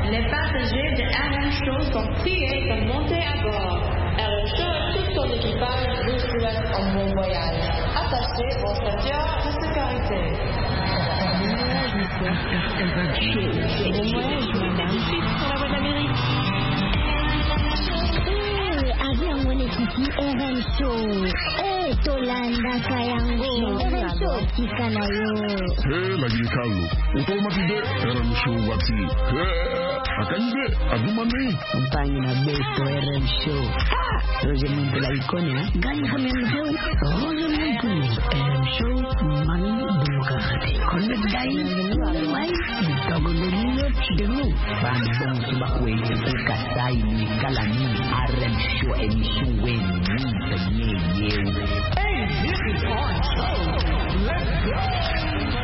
Les passagers de RM Show sont priés de monter à bord. RM Show et tout son équipage vous souhaitent un bon voyage. Attachez vos ceintures de sécurité. Bon voyage, madame. Pour la voie d'Amérique. Avion mwenyekiti RM Show. Tolanda kayango. RM Show tika nayo. Lagi Carlo. Automatide RM Show wati. Akande adumane. Mpanye na besto RM Show. Roger Muntu la ikonia. Gani kami mheu. Roger Muntu. RM Show mani demokrasi. Konde dai. Wai. Togo lelio chidelu. Bandong subakwe. Ukasai ni kalani. RM Show emission wen. Ni penye. Hey, this is our show. Let's go.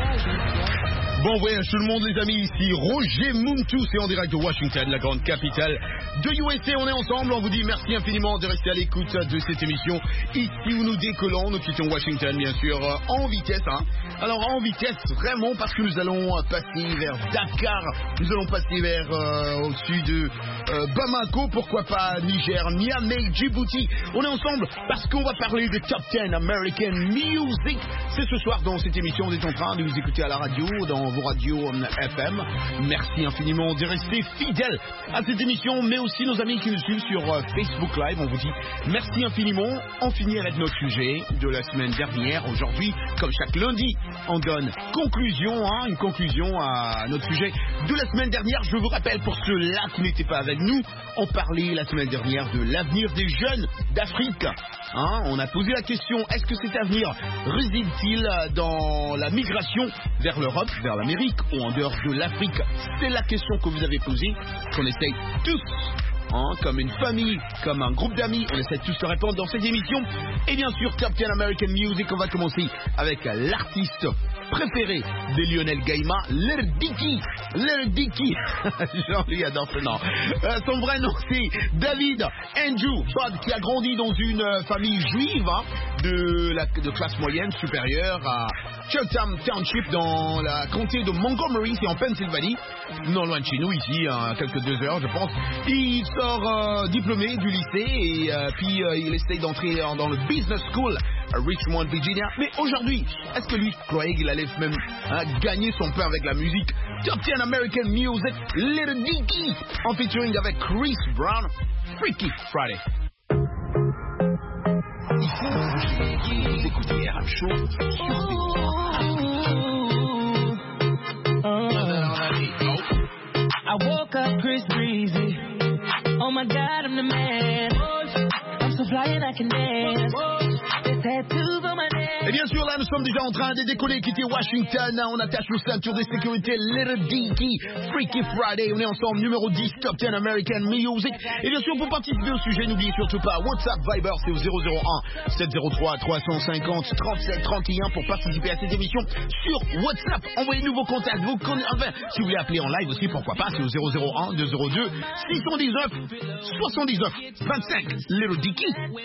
Bon voyage tout le monde les amis, ici Roger Muntu, c'est en direct de Washington, la grande capitale de USA. On est ensemble, on vous dit merci infiniment de rester à l'écoute de cette émission. Ici où nous décollons, nous quittons Washington bien sûr en vitesse. Alors en vitesse vraiment parce que nous allons passer vers Dakar, nous allons passer vers au-dessus de Bamako, pourquoi pas Niger, Niamey, Djibouti. On est ensemble parce qu'on va parler de Top 10 American Music. C'est ce soir dans cette émission, on est en train de nous écouter à la radio, dans vos radios FM. Merci infiniment de rester fidèles à cette émission, mais aussi nos amis qui nous suivent sur Facebook Live. On vous dit merci infiniment. On finit avec notre sujet de la semaine dernière. Aujourd'hui, comme chaque lundi, on donne une conclusion à notre sujet de la semaine dernière. Je vous rappelle pour ceux-là qui n'étaient pas avec nous, on parlait la semaine dernière de l'avenir des jeunes d'Afrique. On a posé la question, est-ce que cet avenir réside-t-il dans la migration vers l'Europe, vers l'Amérique ou en dehors de l'Afrique? C'est la question que vous avez posée, qu'on essaye tous, comme une famille, comme un groupe d'amis, on essaie tous de répondre dans cette émission. Et bien sûr, Top 10 American Music, on va commencer avec l'artiste préféré de Lionel Gaima, Lil Dicky. Lil Dicky, Jean-Louis adore ce nom. Son vrai nom c'est David Andrew Bud, qui a grandi dans une famille juive de classe moyenne supérieure à Chatham Township dans la comté de Montgomery, c'est en Pennsylvanie, non loin de chez nous ici, à quelques 2 heures je pense. Il sort diplômé du lycée et puis il essaye d'entrer dans le business school à Richmond, Virginia. Mais aujourd'hui, est-ce que lui croyait qu'il allait même gagner son pain avec la musique? Top 10 American Music, Lil Dicky, en featuring avec Chris Brown, Freaky Friday. Vous écoutez RM Show I woke up Chris Breezy. Oh my God, I'm the man. I'm so fly and I can dance. There's tattoos on my neck. Et bien sûr, là, nous sommes déjà en train de décoller, quitter Washington. On attache nos ceintures de sécurité. Lil Dicky, Freaky Friday. On est ensemble, numéro 10, Top 10 American Music. Et bien sûr, pour participer au sujet, n'oubliez surtout pas WhatsApp, Viber, c'est au 001 703 350 37 31 pour participer à cette émission sur WhatsApp. Envoyez-nous vos contacts, enfin, si vous voulez appeler en live aussi, pourquoi pas, c'est au 001 202 619 79 25. Lil Dicky.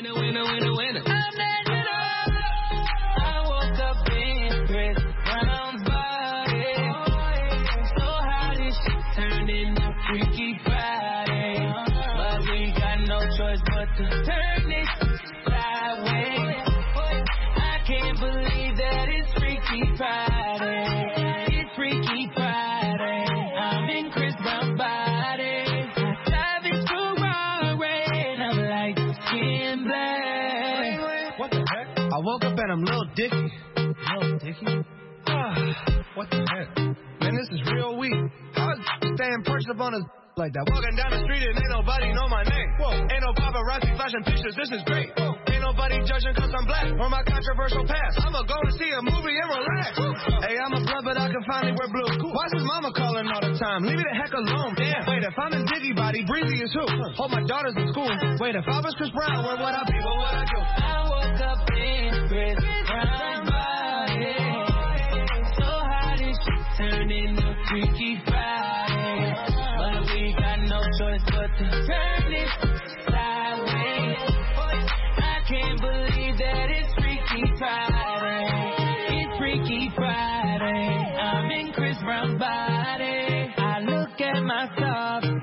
Freaky Friday, but we got no choice but to turn it sideways. I can't believe that it's Freaky Friday. It's Freaky Friday. I'm in Chris Brown's body. I dive into Ferrari and I'm like skin black. What the heck? I woke up and I'm Lil Dicky. Lil Dicky? What the heck? Man, this is real weak. I was staying perched up on a like that. Walking down the street and ain't nobody know my name. Whoa. Ain't no paparazzi flashing pictures, this is great. Whoa. Ain't nobody judging cause I'm black or my controversial past. I'ma go and see a movie and relax. Hey, I'm a blood but I can finally wear blue. Why's his mama calling all the time? Leave me the heck alone. Damn. Wait, if I'm in Diggy Body, Breezy is who? Hold my daughters in school. Wait, if I was Chris Brown, where would I be? What would I do? I woke up in Chris Brown's body. So hot this shit turned into Freaky Friday. But we got no choice but to turn it sideways. I can't believe that it's Freaky Friday. It's Freaky Friday. I'm in Chris Brown's body. I look at myself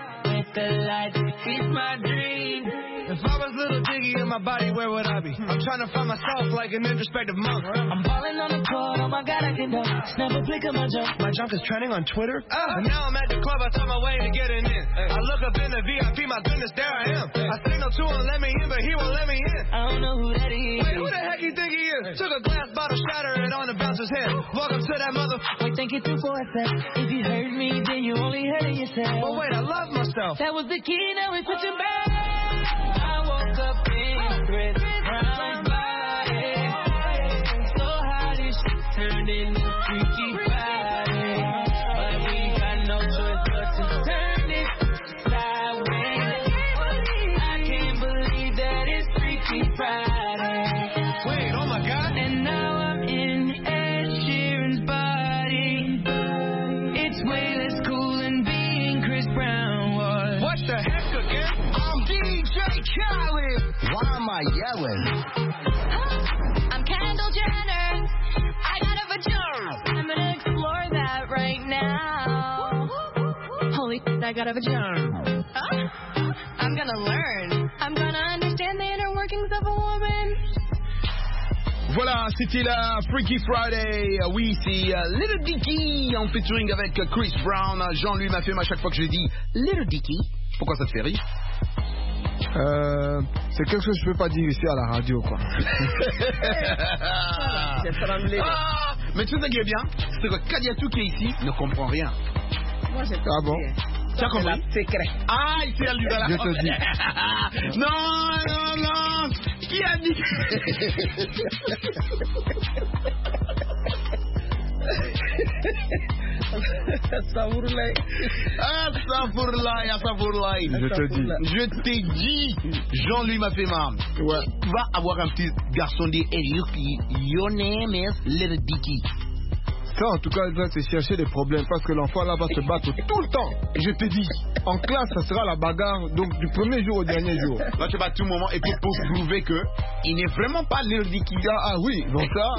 lights, it's my dream. If I was little Diggy in my body, where would I be? I'm trying to find myself like an introspective monk. I'm balling on the court, oh my God, I can dunk. Snap a flick of my jump. My junk is trending on Twitter. And now I'm at the club, I thought my way to getting in. I look up in the VIP, my goodness, there I am. I signal to him, let me in, but he won't let me in. I don't know who that is. Wait, who the heck you think he is? Took a glass bottle, shattered it on the bouncer's head. Welcome to that motherfucker. Wait, think it through for a sec. If you heard me, then you only heard it yourself. But wait, I love myself. That was the key, now it's switching back. I woke up in Chris Brown's body. So how this shit turned into Freaky Friday. But we got no choice but to turn it sideways. I can't believe that it's Freaky Friday. Wait, oh my God. And now I'm in Ed Sheeran's body. It's way less cool than being Chris Brown was. What the heck again? I'm DJ Khaled. Why am I yelling? I'm Kendall Jenner. I got a vagina. I'm gonna explore that right now. Holy, I got a vagina. I'm gonna learn. I'm gonna understand the inner workings of a woman. Voilà, c'était la Freaky Friday. Oui, c'est Little Dicky en featuring avec Chris Brown. Jean-Louis m'a fait à chaque fois que je dis Little Dicky. Pourquoi ça te fait rire? C'est quelque chose que je peux pas dire ici à la radio, quoi. Mais tu sais ce qui est bien, c'est que Kadiatou qui est ici ne comprend rien. Moi, j'ai Ah bon? Tu as compris? Secret. Ah, il s'est allumé là. Je te dis. Non. Qui a dit? Astaghfirullah. Je te dis. Je t'ai dit. Jean-Louis m'a fait marre. Ouais. Tu vas avoir un petit garçon dit, hey, your name is Little Dicky. Ça, en tout cas, il va se chercher des problèmes parce que l'enfant là va se battre tout le temps. Je te dis, en classe, ça sera la bagarre, donc du premier jour au dernier jour. Là, tu vas à tout moment et pour prouver que il n'est vraiment pas Little Dicky. Ah oui, donc ça.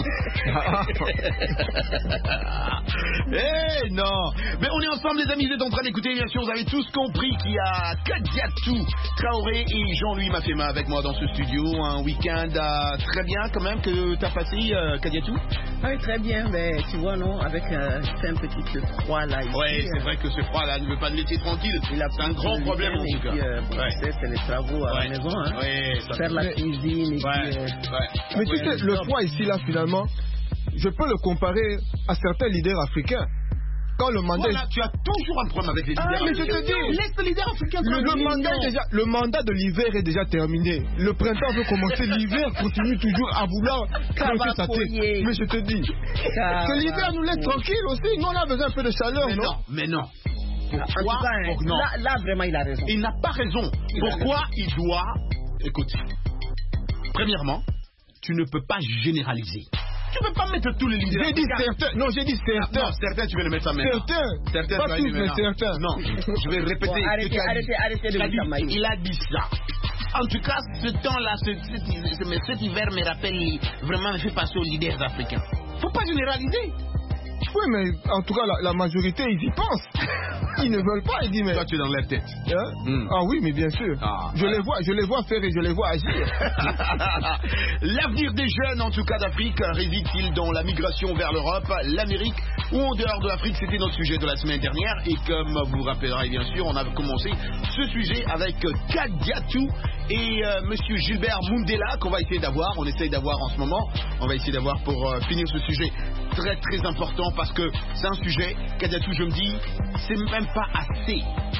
Eh non. Mais on est ensemble, les amis, vous êtes en train d'écouter, bien sûr, vous avez tous compris qu'il y a Kadiatou Traoré et Jean-Louis Mafema avec moi dans ce studio. Un week-end très bien quand même que tu as passé, Kadiatou. Oui, très bien, mais tu vois, non, avec un petit froid là. Ici, ouais, c'est vrai que ce froid là ne veut pas nous laisser tranquille. C'est un grand problème en tout cas. C'est les travaux à la maison, hein. Ouais, faire la cuisine. Et mais tu sais, le froid ici là, finalement, je peux le comparer à certains leaders africains. Quand le mandat. Voilà, tu as toujours un problème avec les leaders africains. Mais je te dis, laisse le leader africain. Le mandat de l'hiver est déjà terminé. Le printemps veut commencer. L'hiver continue toujours à vouloir craquer sa tête. Mais je te dis, que l'hiver nous laisse tranquille aussi. Nous on a besoin un peu de chaleur, mais non. Pourquoi? Là, vraiment, il a raison. Il n'a pas raison. Pourquoi il doit. Écoute, premièrement, tu ne peux pas généraliser. Tu ne peux pas mettre tous les leaders. J'ai dit certains. Non, j'ai dit certains. Non, certains, tu vas le mettre ça maintenant. Certains, pas tous, mais certains. Non, je vais répéter. Bon, arrêtez de mettre ça, Maï. Il a dit ça. En tout cas, ce temps-là, cet hiver me rappelle vraiment, me fait passer aux leaders africains. Faut pas généraliser. Oui, mais en tout cas, la majorité, ils y pensent. Ils ne veulent pas, ils disent, mais... Toi, tu es dans leur tête. Ah oui, mais bien sûr. Je les vois faire et je les vois agir. L'avenir des jeunes, en tout cas d'Afrique, réside-t-il dans la migration vers l'Europe, l'Amérique ou en dehors de l'Afrique? C'était notre sujet de la semaine dernière. Et comme vous vous rappellerez, bien sûr, on a commencé ce sujet avec Kadiatou et Monsieur Gilbert Mundela, qu'on va essayer d'avoir. On essaye d'avoir en ce moment. On va essayer d'avoir pour finir ce sujet très très important parce que c'est un sujet, Kadiatou, je me dis, c'est même pas assez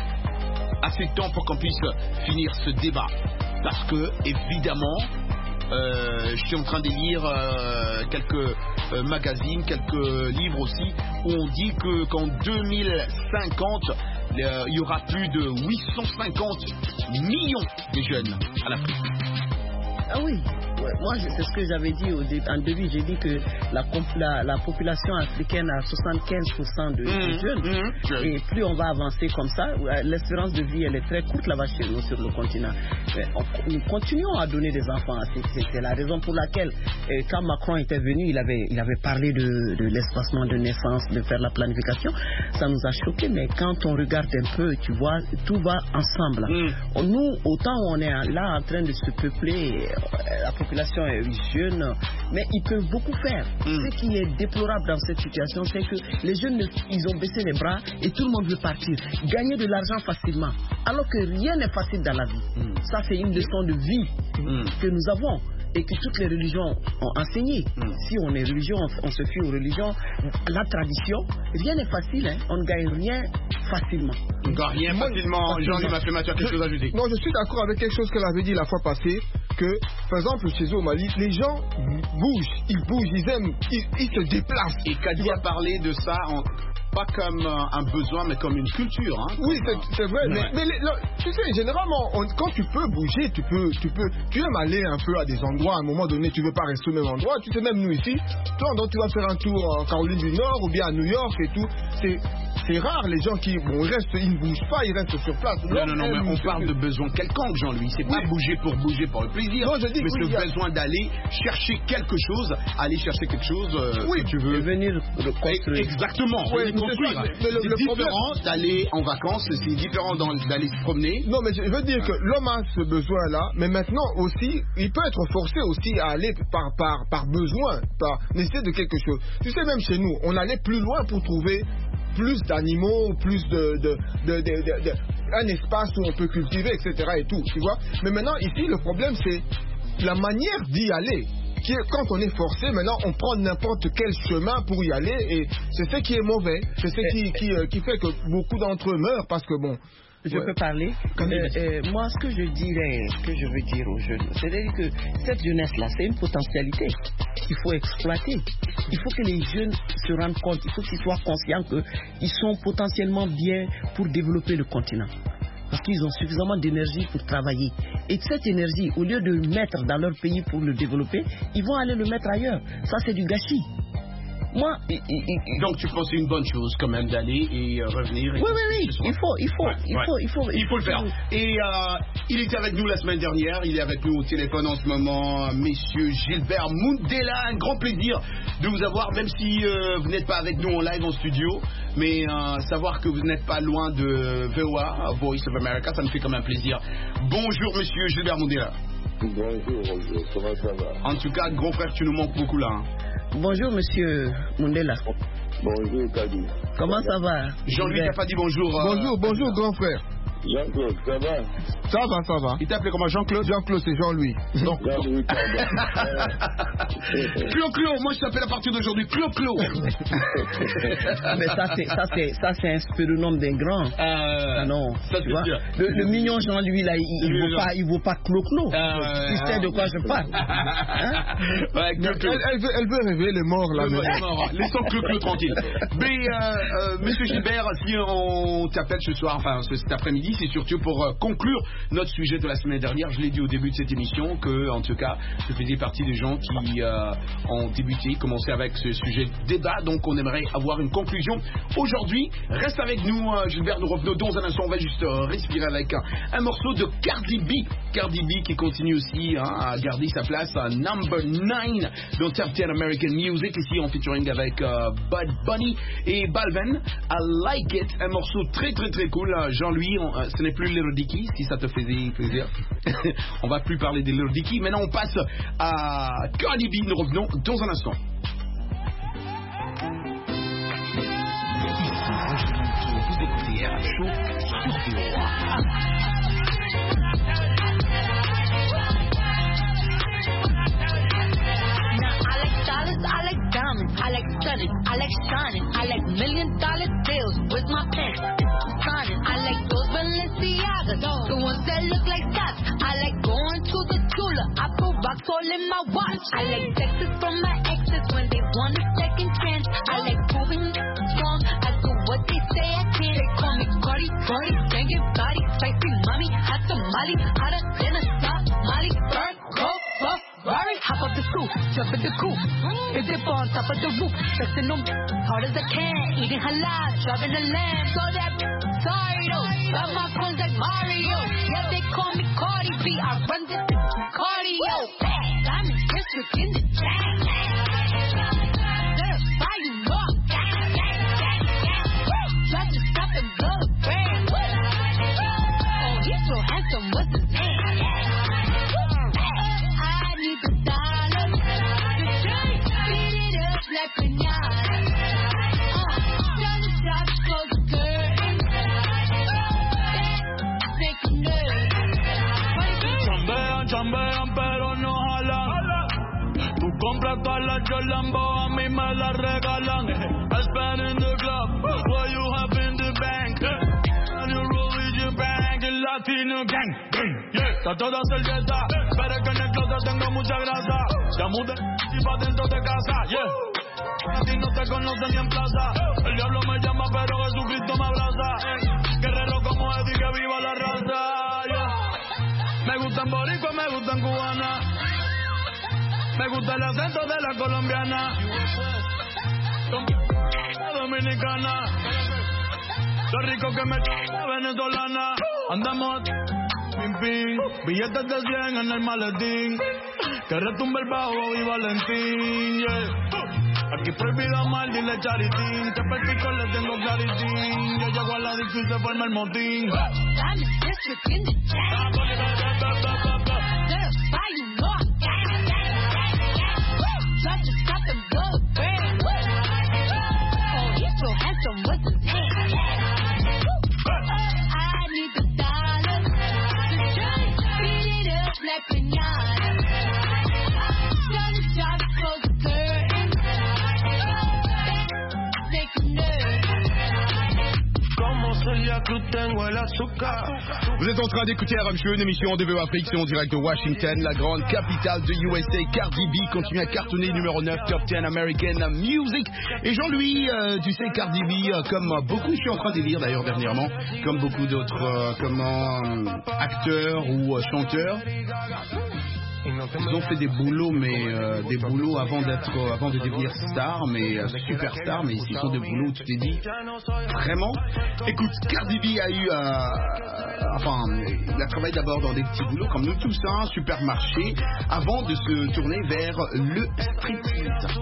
de temps pour qu'on puisse finir ce débat. Parce que, évidemment, je suis en train de lire quelques magazines, quelques livres aussi, où on dit qu'en 2050, il y aura plus de 850 millions de jeunes à l'Afrique. Ah oui. moi, c'est ce que j'avais dit en début. J'ai dit que la population africaine a 75% de jeunes. Et plus on va avancer comme ça, l'espérance de vie, elle est très courte là-bas chez nous, sur le continent. Mais nous continuons à donner des enfants. C'est la raison pour laquelle, quand Macron était venu, il avait parlé de l'espacement de naissance, de faire la planification. Ça nous a choqués, mais quand on regarde un peu, tu vois, tout va ensemble. Nous, autant on est là en train de se peupler, la population est jeune, mais ils peuvent beaucoup faire. Ce qui est déplorable dans cette situation, c'est que les jeunes, ils ont baissé les bras et tout le monde veut partir. Gagner de l'argent facilement, alors que rien n'est facile dans la vie. Ça, c'est une leçon de vie que nous avons et que toutes les religions ont enseigné. Si on est religion, on se fie aux religions. La tradition, rien n'est facile, hein. On ne gagne rien facilement. On ne gagne rien facilement. Jean-Louis m'a fait Mathieu, quelque chose à ajouter. Non, je suis d'accord avec quelque chose qu'elle avait dit la fois passée, que par exemple chez eux au Mali, les gens bougent, ils aiment, ils se déplacent. Et Kadi a parlé de ça pas comme un besoin, mais comme une culture. Hein, oui, c'est vrai. Ouais. Mais tu sais, généralement, quand tu peux bouger, tu aimes aller un peu à des endroits. À un moment donné, tu veux pas rester au même endroit. Tu sais, même nous ici, donc tu vas faire un tour en Caroline du Nord ou bien à New York et tout. C'est rare les gens qui restent, ils ne bougent pas, ils restent sur place. Non, mais on parle de besoin quelconque, Jean-Louis. C'est pas bouger pour le plaisir. Non, je dis, mais c'est le besoin d'aller chercher quelque chose, que tu veux. Et venir le construire. Exactement. Oui, construire. C'est différent d'aller en vacances, c'est différent d'aller se promener. Non, mais je veux dire que l'homme a ce besoin-là, mais maintenant aussi, il peut être forcé aussi à aller par besoin, par nécessité de quelque chose. Tu sais, même chez nous, on allait plus loin pour trouver plus d'animaux, plus un espace où on peut cultiver, etc. et tout, tu vois. Mais maintenant, ici, le problème, c'est la manière d'y aller. Quand on est forcé, maintenant, on prend n'importe quel chemin pour y aller, et c'est ce qui est mauvais. C'est ce qui fait que beaucoup d'entre eux meurent, parce que bon... Je peux parler. Moi, ce que je veux dire aux jeunes, c'est-à-dire que cette jeunesse-là, c'est une potentialité qu'il faut exploiter. Il faut que les jeunes se rendent compte, il faut qu'ils soient conscients qu'ils sont potentiellement bien pour développer le continent. Parce qu'ils ont suffisamment d'énergie pour travailler. Et cette énergie, au lieu de le mettre dans leur pays pour le développer, ils vont aller le mettre ailleurs. Ça, c'est du gâchis. Moi, donc tu penses que c'est une bonne chose quand même d'aller et revenir. Oui, il faut le faire. Et il était avec nous la semaine dernière, il est avec nous au téléphone en ce moment, Monsieur Gilbert Mundela. Un grand plaisir de vous avoir, même si vous n'êtes pas avec nous en live en studio, mais savoir que vous n'êtes pas loin de VOA, Voice of America, ça me fait comme un plaisir. Bonjour Monsieur Gilbert Mundela. Bonjour Roger, comment ça va? En tout cas, grand frère, tu nous manques beaucoup là. Hein. Bonjour Monsieur Mundela. Bonjour Kadi. Comment ça va? Jean-Louis n'a pas dit bonjour. Bonjour grand frère. Jean-Claude, ça va? Ça va. Il t'appelait comment, Jean-Claude? Jean-Claude, c'est Jean-Louis. Jean-Louis, Clo, moi je t'appelle à partir d'aujourd'hui Clo. Mais ça c'est un surnom d'un grand. Non, ça tu vois. Le mignon Jean-Louis là, il vaut pas Clo. Tu sais de quoi je parle. Ouais, elle veut rêver les morts là. Laissons Clo tranquille. Mais Monsieur Gilbert, si on t'appelle ce soir, enfin cet après-midi, c'est surtout pour conclure notre sujet de la semaine dernière. Je l'ai dit au début de cette émission que, en tout cas, je faisais partie des gens qui ont débuté, commencé avec ce sujet de débat. Donc, on aimerait avoir une conclusion aujourd'hui. Reste avec nous, Gilbert. Nous revenons dans un instant. On va juste respirer avec un morceau de Cardi B. Cardi B qui continue aussi à garder sa place à number 9 dans Top 10 American Music. Ici, en featuring avec Bud Bunny et Balvin. I Like It. Un morceau très, très, très cool. Jean-Louis, ce n'est plus Little Dicky, si ça te faisait plaisir. On va plus parler des Little Dicky. Maintenant, on passe à Cardi B. Nous revenons dans un instant. Vous écoutez un show sur I like diamonds, I like stunning, I like shining, I like $1 million deals with my pen. Signing, I like those Balenciagas, the ones that look like stocks. I like going to the Tula, I put rocks all in my watch. I like texts from my exes when they want a second chance. I like proving strong, I do what they say I can. They call me Cardi, banging body, spicy mommy, hot tamale, hotter than a Somali, bird, go, Ferrari. hop up the stool, jump in the coupe. Is it on top of the roof? Flexing them hard as I can. Eating halal, driving a lamb. So that sorry though. Got my coins like Mario. Yeah, they call me Cardi B. I run this cardio. Diamond district in the jack. Certified you know. Drop the stuff and blow the brand. Oh, he's so handsome. What's his name? I need the dollars. Beat it up like pinata. Turn the shop, close the curtain. Make them nervous. Chambean, pero no jalan. Tú compras todas las Jolambo, a mí me las regalan. I spend in the club, what you have in the bank. And you roll with your bank, el Latino gang. Yeah, está toda cerveza, pero es que en el closet tengo mucha grasa. Ya mudé y pa' dentro de casa, yeah. A ti no te conocen ni en plaza. El diablo me llama, pero Jesucristo me abraza. Guerrero como Eddie, que viva la raza, yeah. Me gustan boricua, me gustan cubana. Me gusta el acento de la colombiana. La dominicana. Lo rico que me la venezolana. Andamos pim pim. Billetes de 100 en el maletín. Que retumbe el bajo y Valentín, yeah. Aquí prohibido amar, dile charitín. Que perpico le tengo claritín. Yo llego a la disco y se forma el motín. Drop the stuff and blow the brand. Oh, he's so handsome. What's his name? I need the dollars. Beat it up like pinata. Turn the shop, close the curtain. Make them nervous. Como Celia Cruz tengo el azúcar. Vous êtes en train d'écouter RM Show, une émission en DV Afrique, c'est en direct de Washington, la grande capitale de USA. Cardi B continue à cartonner numéro 9, Top 10 American Music. Et Jean-Louis, tu sais, Cardi B, comme beaucoup, je suis en train de lire d'ailleurs dernièrement, comme beaucoup d'autres acteurs ou chanteurs, ils ont fait des boulots, mais des boulots avant de devenir stars, mais superstars, mais ici sont des boulots où tu t'es dit vraiment. Écoute, Cardi B a eu, il a travaillé d'abord dans des petits boulots comme nous tous, hein, supermarché, avant de se tourner vers le striptease.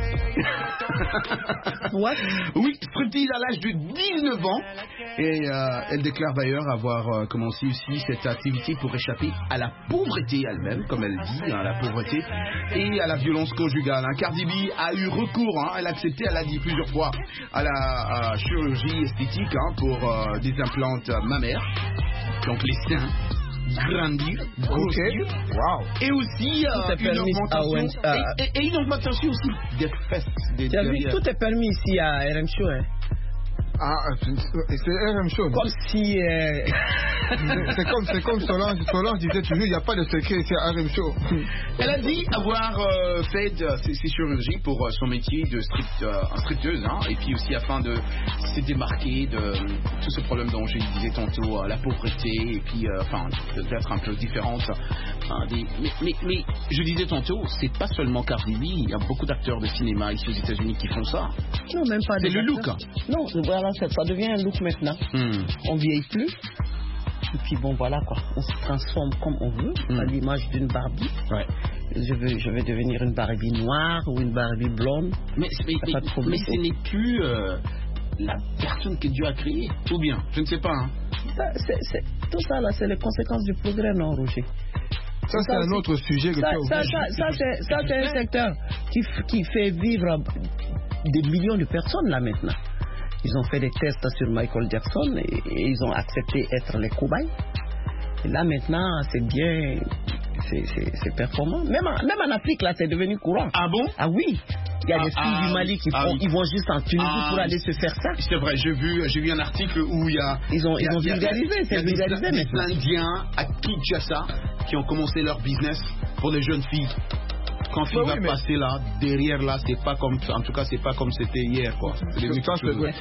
What? Oui, striptease à l'âge de 19 ans. Et elle déclare d'ailleurs avoir commencé aussi cette activité pour échapper à la pauvreté elle-même, comme elle dit, hein, la pauvreté, et à la violence conjugale. Hein. Cardi B a eu recours, hein, elle a accepté, elle a dit plusieurs fois, à la chirurgie esthétique, hein, pour des implants mammaires, donc les seins. Grandir, grossir, wow. Et aussi une augmentation, et une augmentation aussi des fesses. Tu as vu, tout est permis ici à RM Show, hein. Ah, c'est RM Show. Comme si... c'est comme Solange disait toujours, il n'y a pas de secret, c'est RM Show. Elle a dit avoir fait ses chirurgies pour son métier de stripteuse, hein, et puis aussi afin de se démarquer de tout ce problème dont je disais tantôt, la pauvreté, et puis peut-être un peu différente. Mais je disais tantôt, c'est pas seulement Cardi B, il y a beaucoup d'acteurs de cinéma ici aux États-Unis qui font ça. Non, même pas. C'est le look. Non, voilà, ça devient un look maintenant. On vieillit plus. Et puis bon, voilà quoi. On se transforme comme on veut, à l'image d'une Barbie. Ouais. Je vais devenir une Barbie noire ou une Barbie blonde. Mais ce n'est plus la personne que Dieu a créée, ou bien, je ne sais pas. Hein. Tout ça là, c'est les conséquences du progrès, non, Roger? Ça, c'est un autre sujet que ça, c'est un secteur qui fait vivre des millions de personnes là maintenant. Ils ont fait des tests sur Michael Jackson et ils ont accepté d'être les cobayes. Et là maintenant, c'est bien, c'est performant. Même en Afrique là, c'est devenu courant. Ah bon? Ah oui. Il y a des filles du Mali qui ils vont juste en Tunisie pour aller se faire ça. C'est vrai, j'ai vu un article où il y a... Ils ont vulgarisé, c'est vulgarisé maintenant. Des Indiens à Kinshasa qui ont commencé leur business pour les jeunes filles. quand il va passer là, derrière là, c'est pas comme, en tout cas, c'est pas comme c'était hier, quoi. Mais tu sais,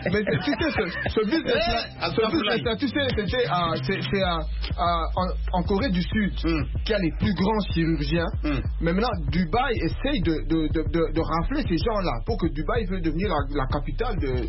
ce business-là, tu sais, c'est en Corée du Sud qu'il y a les plus grands chirurgiens. Mais maintenant, Dubaï essaye de rafler ces gens-là pour que Dubaï veuille devenir la capitale de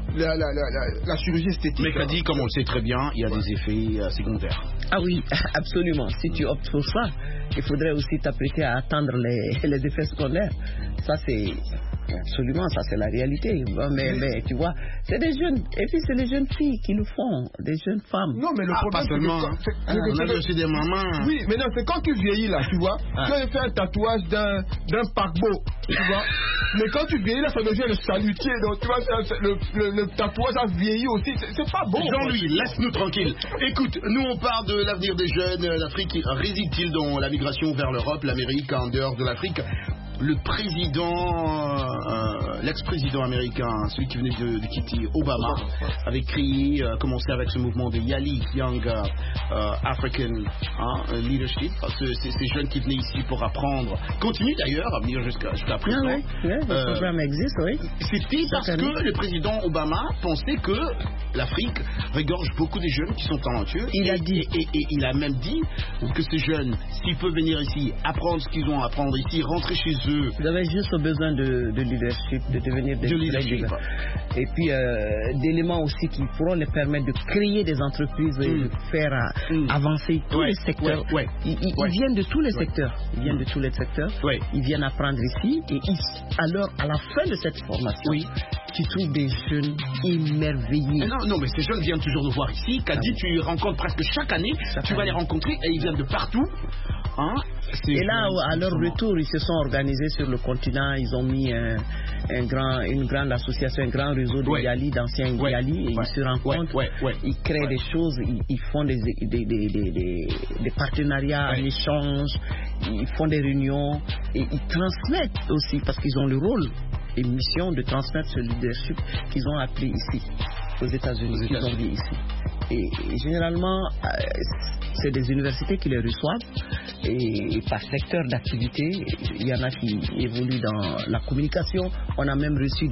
la chirurgie esthétique. Mais qu'a dit, comme on le sait très bien, il y a des effets secondaires. Ah oui, absolument. Si tu optes pour ça, il faudrait aussi t'apprêter à attendre les effets secondaires. Ça, c'est... Absolument, ça c'est la réalité. Mais tu vois, c'est des jeunes, et puis c'est les jeunes filles qui le font, des jeunes femmes. Non, mais le problème, pas seulement. On a aussi des mamans. Oui, mais non, c'est quand tu vieillis là, tu vois. Tu as fait un tatouage d'un paquebot, tu vois. Mais quand tu vieillis là, ça devient le salutier. Donc tu vois, le tatouage a vieilli aussi. C'est pas bon. Jean-Louis, laisse-nous tranquille. Écoute, nous on parle de l'avenir des jeunes. L'Afrique réside-t-il dans la migration vers l'Europe, l'Amérique, en dehors de l'Afrique? Le président, l'ex-président américain, celui qui venait de quitter, Obama, avait commencé avec ce mouvement de YALI, Young African Leadership. Ces jeunes qui venaient ici pour apprendre, continuent d'ailleurs à venir jusqu'à présent. Oui, le programme existe, oui. C'était parce que le président Obama pensait que l'Afrique regorge beaucoup de jeunes qui sont talentueux. Il a dit. Et il a même dit que ces jeunes, s'ils peuvent venir ici, apprendre ce qu'ils ont à apprendre ici, rentrer chez eux. Vous avez juste besoin de leadership, de devenir des leaders. Et puis d'éléments aussi qui pourront les permettre de créer des entreprises et de faire avancer tous les secteurs. Ils viennent de tous les secteurs. Ils viennent de tous les secteurs. Ils viennent apprendre ici. Et alors, à la fin de cette formation, tu trouves des jeunes émerveillés. Non, mais ces jeunes viennent toujours nous voir ici. Qu'a dit, tu les rencontres presque chaque année. Tu vas les rencontrer et ils viennent de partout. Et là, à leur retour, ils se sont organisés sur le continent. Ils ont mis une grande association, un grand réseau de YALI, d'anciens YALI, et ils se rencontrent, ils créent des choses, ils font des partenariats en échange, ils font des réunions, et ils transmettent aussi, parce qu'ils ont le rôle et mission de transmettre ce leadership qu'ils ont appris ici, aux États-Unis, qu'ils ont vu ici. Et généralement, c'est des universités qui les reçoivent, et par secteur d'activité, il y en a qui évoluent dans la communication. On a même reçu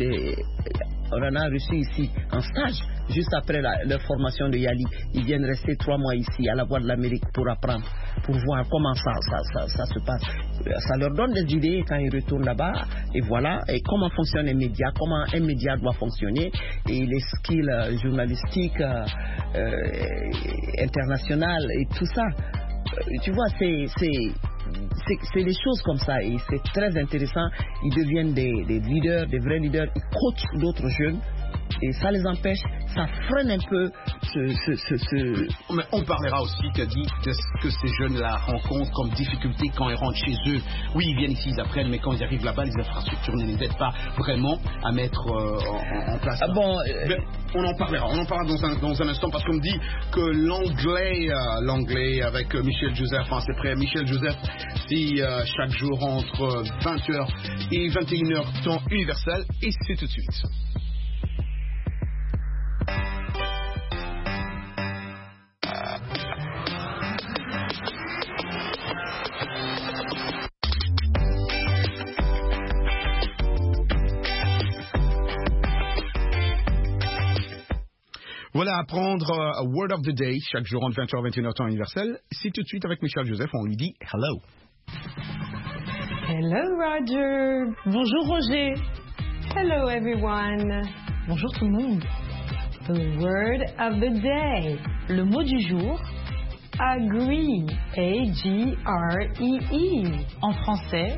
ici un stage juste après leur formation de YALI. Ils viennent rester 3 mois ici à la Voix de l'Amérique pour apprendre, pour voir comment ça se passe. Ça leur donne des idées quand ils retournent là-bas, et voilà, et comment fonctionnent les médias, comment un média doit fonctionner, et les skills journalistiques internationales et tout ça. Tu vois, c'est des choses comme ça, et c'est très intéressant. Ils deviennent des leaders, des vrais leaders. Ils coachent d'autres jeunes, et ça les empêche, ça freine un peu Mais on parlera aussi, tu as dit, de ce que ces jeunes-là rencontrent comme difficulté quand ils rentrent chez eux. Oui, ils viennent ici, ils apprennent, mais quand ils arrivent là-bas, les infrastructures ne les aident pas vraiment à mettre en place. On en parlera dans un instant, parce qu'on me dit que l'anglais avec Michel Joseph, c'est prêt. Michel Joseph, c'est chaque jour entre 20h et 21h, temps universel, et c'est tout de suite. Voilà, apprendre a word of the day chaque jour entre 20h et 21h temps universel. C'est tout de suite avec Michel Joseph, on lui dit hello. Hello Roger. Bonjour Roger. Hello everyone. Bonjour tout le monde. The word of the day. Le mot du jour. Agree. A-G-R-E-E. En français,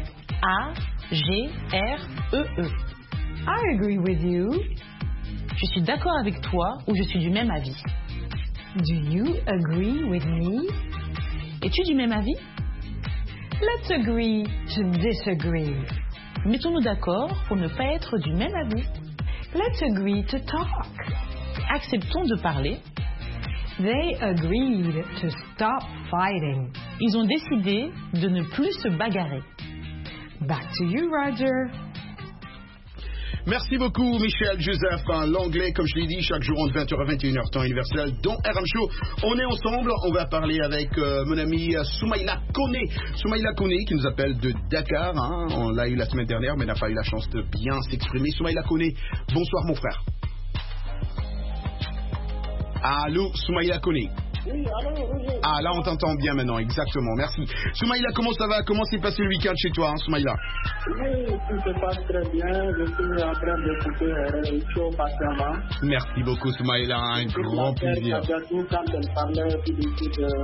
A-G-R-E-E. I agree with you. Je suis d'accord avec toi ou je suis du même avis. Do you agree with me? Es-tu du même avis? Let's agree to disagree. Mettons-nous d'accord pour ne pas être du même avis. Let's agree to talk. Acceptons de parler. They agreed to stop fighting. Ils ont décidé de ne plus se bagarrer. Back to you, Roger. Merci beaucoup, Michel Joseph. L'anglais, comme je l'ai dit, chaque jour entre 20h et 21h, temps universel, dans RM Show. On est ensemble. On va parler avec mon ami Soumaïla Kone. Soumaïla Kone qui nous appelle de Dakar. Hein. On l'a eu la semaine dernière, mais n'a pas eu la chance de bien s'exprimer. Soumaïla Kone, bonsoir, mon frère. Allô, Soumaïla Kone. Oui, allô, Roger. Ah, là, on t'entend bien maintenant, exactement, merci. Soumaïla, comment ça va? Comment s'est passé le week-end chez toi, hein, Soumaïla? Oui, tout se passe très bien. Je suis en train d'écouter le show patiemment. Merci beaucoup, Soumaïla, un grand plaisir. Quand elle parlait tout de suite de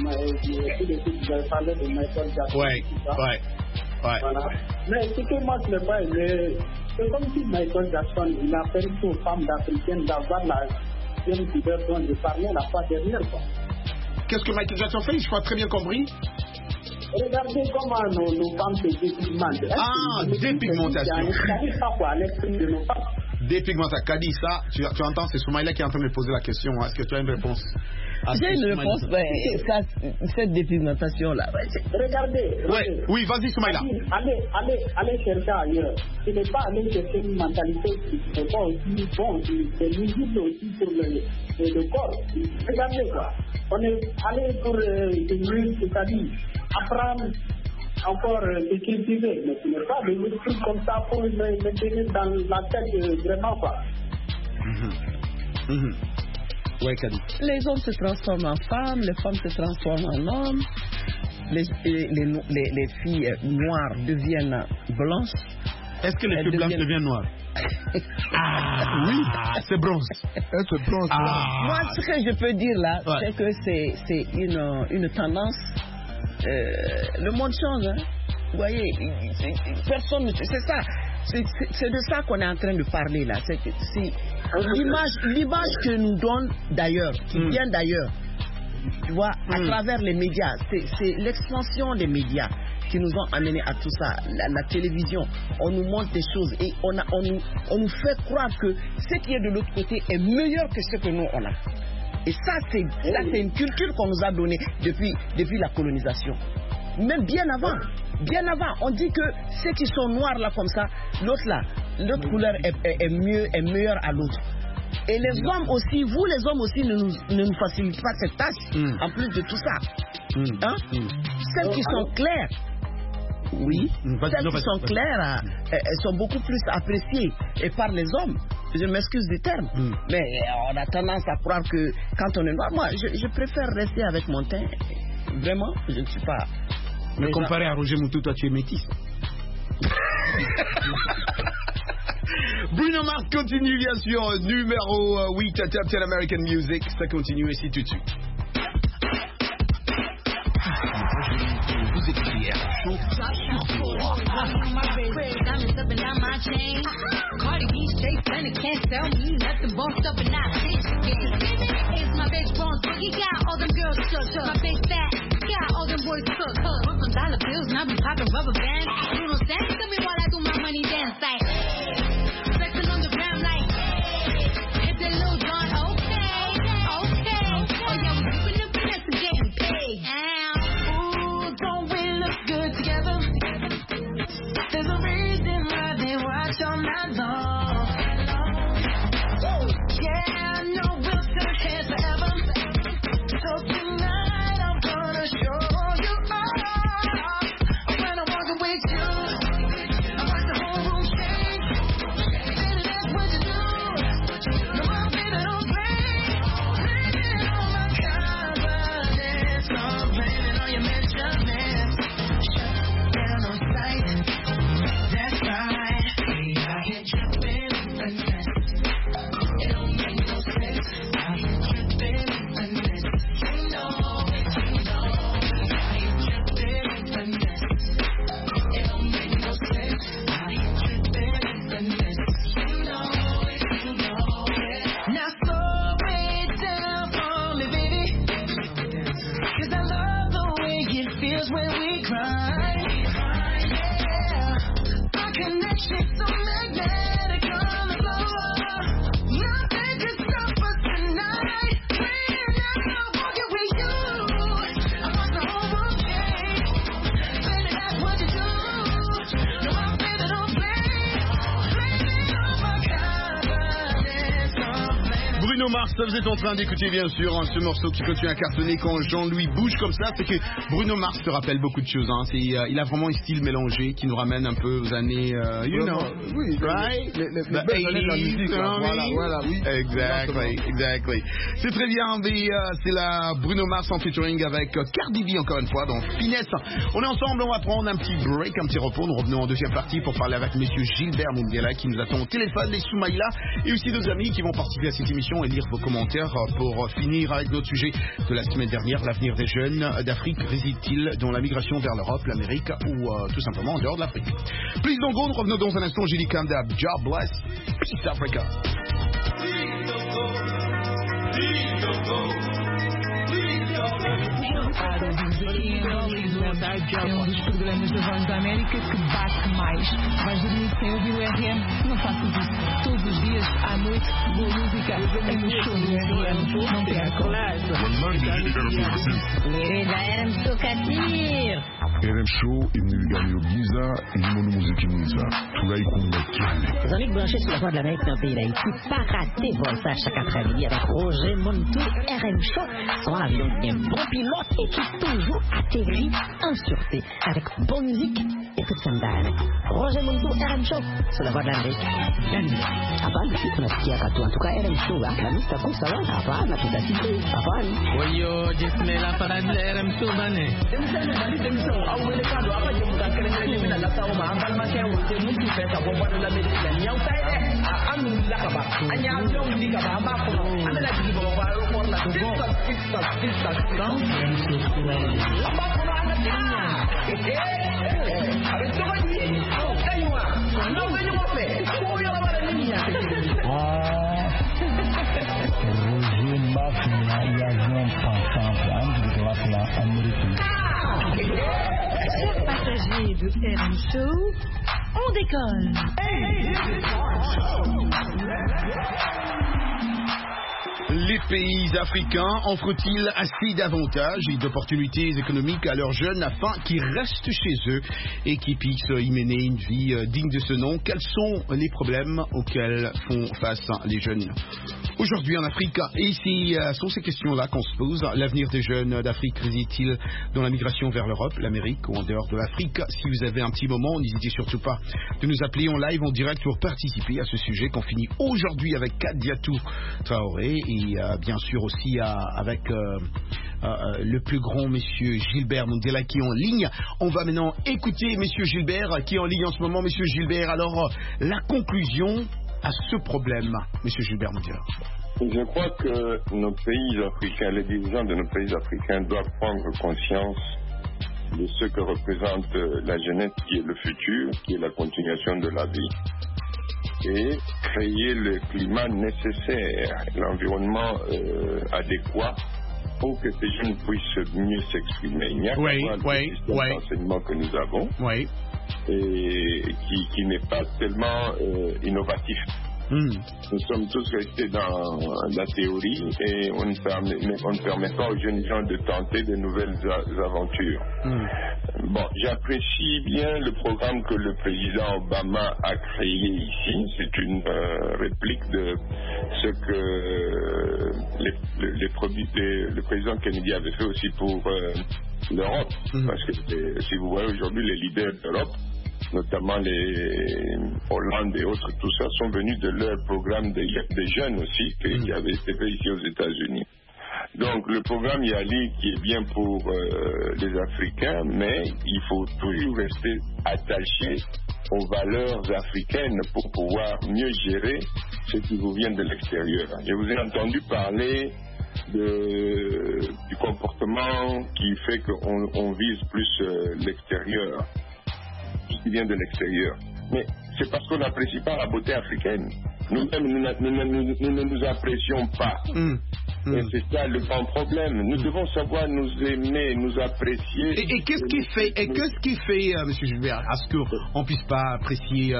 Michael Jackson. Ouais. Voilà. Mais ce que moi, je n'ai pas aimé, c'est comme si Michael Jackson, il a permis aux femmes africaines d'avoir la deuxième pudeur dont je parlais la fois dernière, quoi. Qu'est-ce que Michael Jackson fait? Je crois très bien compris. Regardez comment nos femmes se dépigmentent. Ah, dépigmentation. Ça pas quoi, l'esprit de nos femmes. Dépigmentation. Kadi, ça, tu entends, c'est Soumaïla qui est en train de me poser la question. Hein. Est-ce que tu as une réponse? J'ai une réponse, cette dépigmentation-là. Regardez. Oui, vas-y, Soumaïla. Allez chercher ailleurs. Ce n'est pas aller chercher une mentalité qui n'est pas aussi bon, c'est nuisible aussi pour le corps. Regardez quoi. On est allé pour c'est-à-dire apprendre encore ce qu'il disait, mais ce n'est pas des trucs comme ça pour le maintenir dans la tête vraiment quoi. Ouais, Kadi. Les hommes se transforment en femmes, les femmes se transforment en hommes, les filles noires deviennent blanches. Est-ce que les filles blanches deviennent noires? Ah oui, c'est bronze. C'est bronze. Moi, ce que je peux dire là, c'est que c'est une tendance. Le monde change, hein. Vous voyez, personne ne... C'est ça. C'est de ça qu'on est en train de parler là. C'est l'image que nous donne d'ailleurs, qui vient d'ailleurs, tu vois, à travers les médias. C'est l'expansion des médias qui nous ont amenés à tout ça. La télévision, on nous montre des choses et on nous fait croire que ce qui est de l'autre côté est meilleur que ce que nous on a. Et ça, c'est une culture qu'on nous a donnée depuis la colonisation. Même bien avant, on dit que ceux qui sont noirs là comme ça, l'autre couleur est meilleure à l'autre. Et les hommes aussi, vous les hommes aussi ne nous facilitez pas cette tâche, en plus de tout ça. Hein? Celles qui sont claires, celles qui sont claires, elles sont beaucoup plus appréciées et par les hommes. Je m'excuse du terme, mais on a tendance à croire que quand on est noir, moi je préfère rester avec mon teint. Vraiment, je ne suis pas. Mais comparé à Roger Moutou, toi tu es métis. Bruno Mars continue bien sûr, numéro 8 à Top 10 American Music. Ça continue ici tout de suite. Vous écoutez RM Cardi B straight stunning, can't tell me nothing. Bossed up and not bitch again. It's my bitch boss, he got all them girls shook. My big fat, got all them boys cook. Want some dollar bills and I be popping rubber bands. You don't stand to me while I do my money dance like. Flexing on the ground like. Hit that little John, okay. Oh yeah, we keeping the finesse and getting paid. Ooh, don't we look good together? There's a reason why they watch all night long. Yeah, I know we'll turn heads forever. So tonight I'm gonna show you all. When I'm walking with you, I watch the whole room shake. Baby, that's what you do. No, my baby don't play. Blaming on my confidence, I'm blaming on your measurements. Shut down on sight. That's right. We out here tripping and it don't make no sense. Out here tripping and you know. Out here tripping and it don't make no sense. Out here tripping and you know. Now slow it down for me, baby. 'Cause I love the way it feels when we cry. Yeah, our connection so magnetic on the floor. Nothing can stop us tonight. When I'm walking with you, I watch the whole world change. Baby, that's what you do. No, my baby don't play. Blaming on Mars, vous êtes en train d'écouter bien sûr ce morceau qui continue à cartonner quand Jean-Louis bouge comme ça. C'est que Bruno Mars te rappelle beaucoup de choses. Hein. Il a vraiment un style mélangé qui nous ramène un peu aux années, oui, right? Les belles années de la musique. Voilà, oui. Exactly. C'est très bien, mais c'est la Bruno Mars en featuring avec Cardi B encore une fois dans Finesse. On est ensemble, on va prendre un petit break, un petit repos. Nous revenons en deuxième partie pour parler avec monsieur Gilbert Mundiala qui nous attend au téléphone, les Soumaïla et aussi nos amis qui vont participer à cette émission et lire vos commentaires pour finir avec notre sujet de la semaine dernière, l'avenir des jeunes d'Afrique réside-t-il dans la migration vers l'Europe, l'Amérique ou tout simplement en dehors de l'Afrique. Please don't go, nous revenons dans un instant, Julie Kandab, God bless, East Africa. É um dos programas da Voz da América que bate mais. Vais dormir sem ouvir o RM? Não faças isso. Todos os dias, à noite, boa música é no show do RM. Não percam. RM Show Katir. RM Show, il nous gagne au Giza, il nous musique Giza. Tout là, il compte Les amis branchés sur la Voix de l'Amérique dans le pays d'Haïti, pas rater Voltage chaque après-midi avec Roger Montou, RM Show. Son avion bien bon pilote et qui toujours atterrit en sûreté avec bonne musique et toute sa dame. Roger Montou, RM Show sur la Voix de l'Amérique. Apaan sih tunasikia katu antuka RM Show lah. Kami tak usah lah. Apaan lah kita sih? Apaan? Oyo, jismela para RM Show bane. Awele kado apa je bukan keren-keren ni nak tahu mah ambal macam Roger Montou pesa bomba dalam Amerika. Yang saya alhamdulillah kaba. Hanya avion di kaba ambak ko. Anda lagi di bawah aeroport lah. Tistak. Ambak ko anda tanya. Habis tu lagi. Kayuah. Anda punya apa? Kau yang mana ni ya? Roger Mafia et avion ensemble. Antes de lá pela América. Chers passagers de RM Show, on décolle. Les pays africains offrent-ils assez d'avantages et d'opportunités économiques à leurs jeunes afin qu'ils restent chez eux et qu'ils puissent y mener une vie digne de ce nom? Quels sont les problèmes auxquels font face les jeunes aujourd'hui en Afrique? Et c'est sur ces questions-là qu'on se pose. L'avenir des jeunes d'Afrique réside-t-il dans la migration vers l'Europe, l'Amérique ou en dehors de l'Afrique? Si vous avez un petit moment, n'hésitez surtout pas de nous appeler en live, en direct pour participer à ce sujet qu'on finit aujourd'hui avec Kadiatou Traoré et bien sûr aussi avec le plus grand monsieur Gilbert Mundiala qui est en ligne. On va maintenant écouter monsieur Gilbert qui est en ligne en ce moment. Monsieur Gilbert, alors la conclusion à ce problème, monsieur Gilbert Mundiala. Je crois que nos pays africains, les dirigeants de nos pays africains doivent prendre conscience de ce que représente la jeunesse qui est le futur, qui est la continuation de la vie, et créer le climat nécessaire, l'environnement adéquat pour que ces jeunes puissent mieux s'exprimer. Il n'y a pas d'enseignement que nous avons et qui n'est pas tellement innovatif. Nous sommes tous restés dans la théorie et on ne permet pas aux jeunes gens de tenter de nouvelles aventures. Bon, j'apprécie bien le programme que le président Obama a créé ici. C'est une réplique de ce que le président Kennedy avait fait aussi pour l'Europe. Parce que si vous voyez aujourd'hui les leaders d'Europe, notamment les Hollande et autres, tout ça, sont venus de leur programme des jeunes aussi, qui avait été fait ici aux États-Unis. Donc le programme Yali qui est bien pour les Africains, mais il faut toujours rester attaché aux valeurs africaines pour pouvoir mieux gérer ce qui vous vient de l'extérieur. Je vous ai entendu parler du comportement qui fait qu'on vise plus l'extérieur, qui vient de l'extérieur. Mais c'est parce qu'on n'apprécie pas la beauté africaine. Nous-mêmes, nous ne nous apprécions pas. Et c'est ça le grand problème. Nous devons savoir nous aimer, nous apprécier. Et qu'est-ce qui fait, Monsieur Gilbert, à ce qu'on ne puisse pas apprécier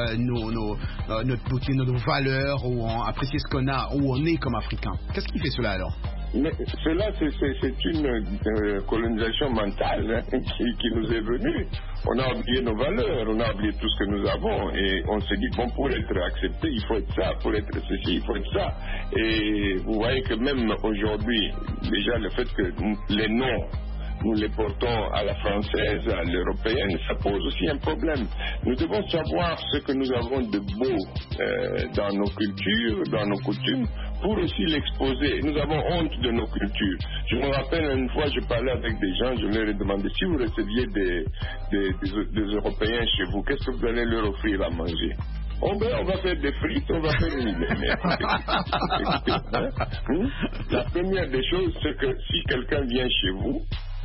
notre beauté, nos valeurs, ou apprécier ce qu'on a, où on est comme Africain? Qu'est-ce qui fait cela alors? Mais cela, c'est une colonisation mentale qui nous est venue. On a oublié nos valeurs, on a oublié tout ce que nous avons et on se dit, bon, pour être accepté, il faut être ça, pour être ceci, il faut être ça. Et vous voyez que même aujourd'hui, déjà le fait que les noms, nous les portons à la française, à l'européenne, ça pose aussi un problème. Nous devons savoir ce que nous avons de beau dans nos cultures, dans nos coutumes, pour aussi l'exposer. Nous avons honte de nos cultures. Je me rappelle une fois, je parlais avec des gens, je leur ai demandé si vous receviez des Européens chez vous, qu'est-ce que vous allez leur offrir à manger? Oh ben, on va faire des frites, on va faire une... La première des choses, c'est que si quelqu'un vient chez vous,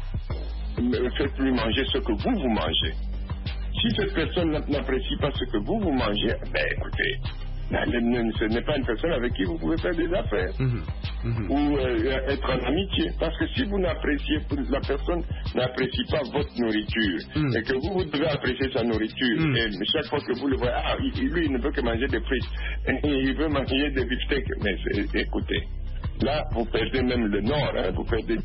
faites-lui manger ce que vous mangez. Si cette personne n'apprécie pas ce que vous mangez, ben écoutez, ce n'est pas une personne avec qui vous pouvez faire des affaires ou être en amitié. Parce que si vous n'appréciez, la personne n'apprécie pas votre nourriture et que vous devez apprécier sa nourriture et chaque fois que vous le voyez, lui il ne veut que manger des frites, il veut manger des beefsteaks, mais écoutez, là, vous perdez même le nord, vous perdez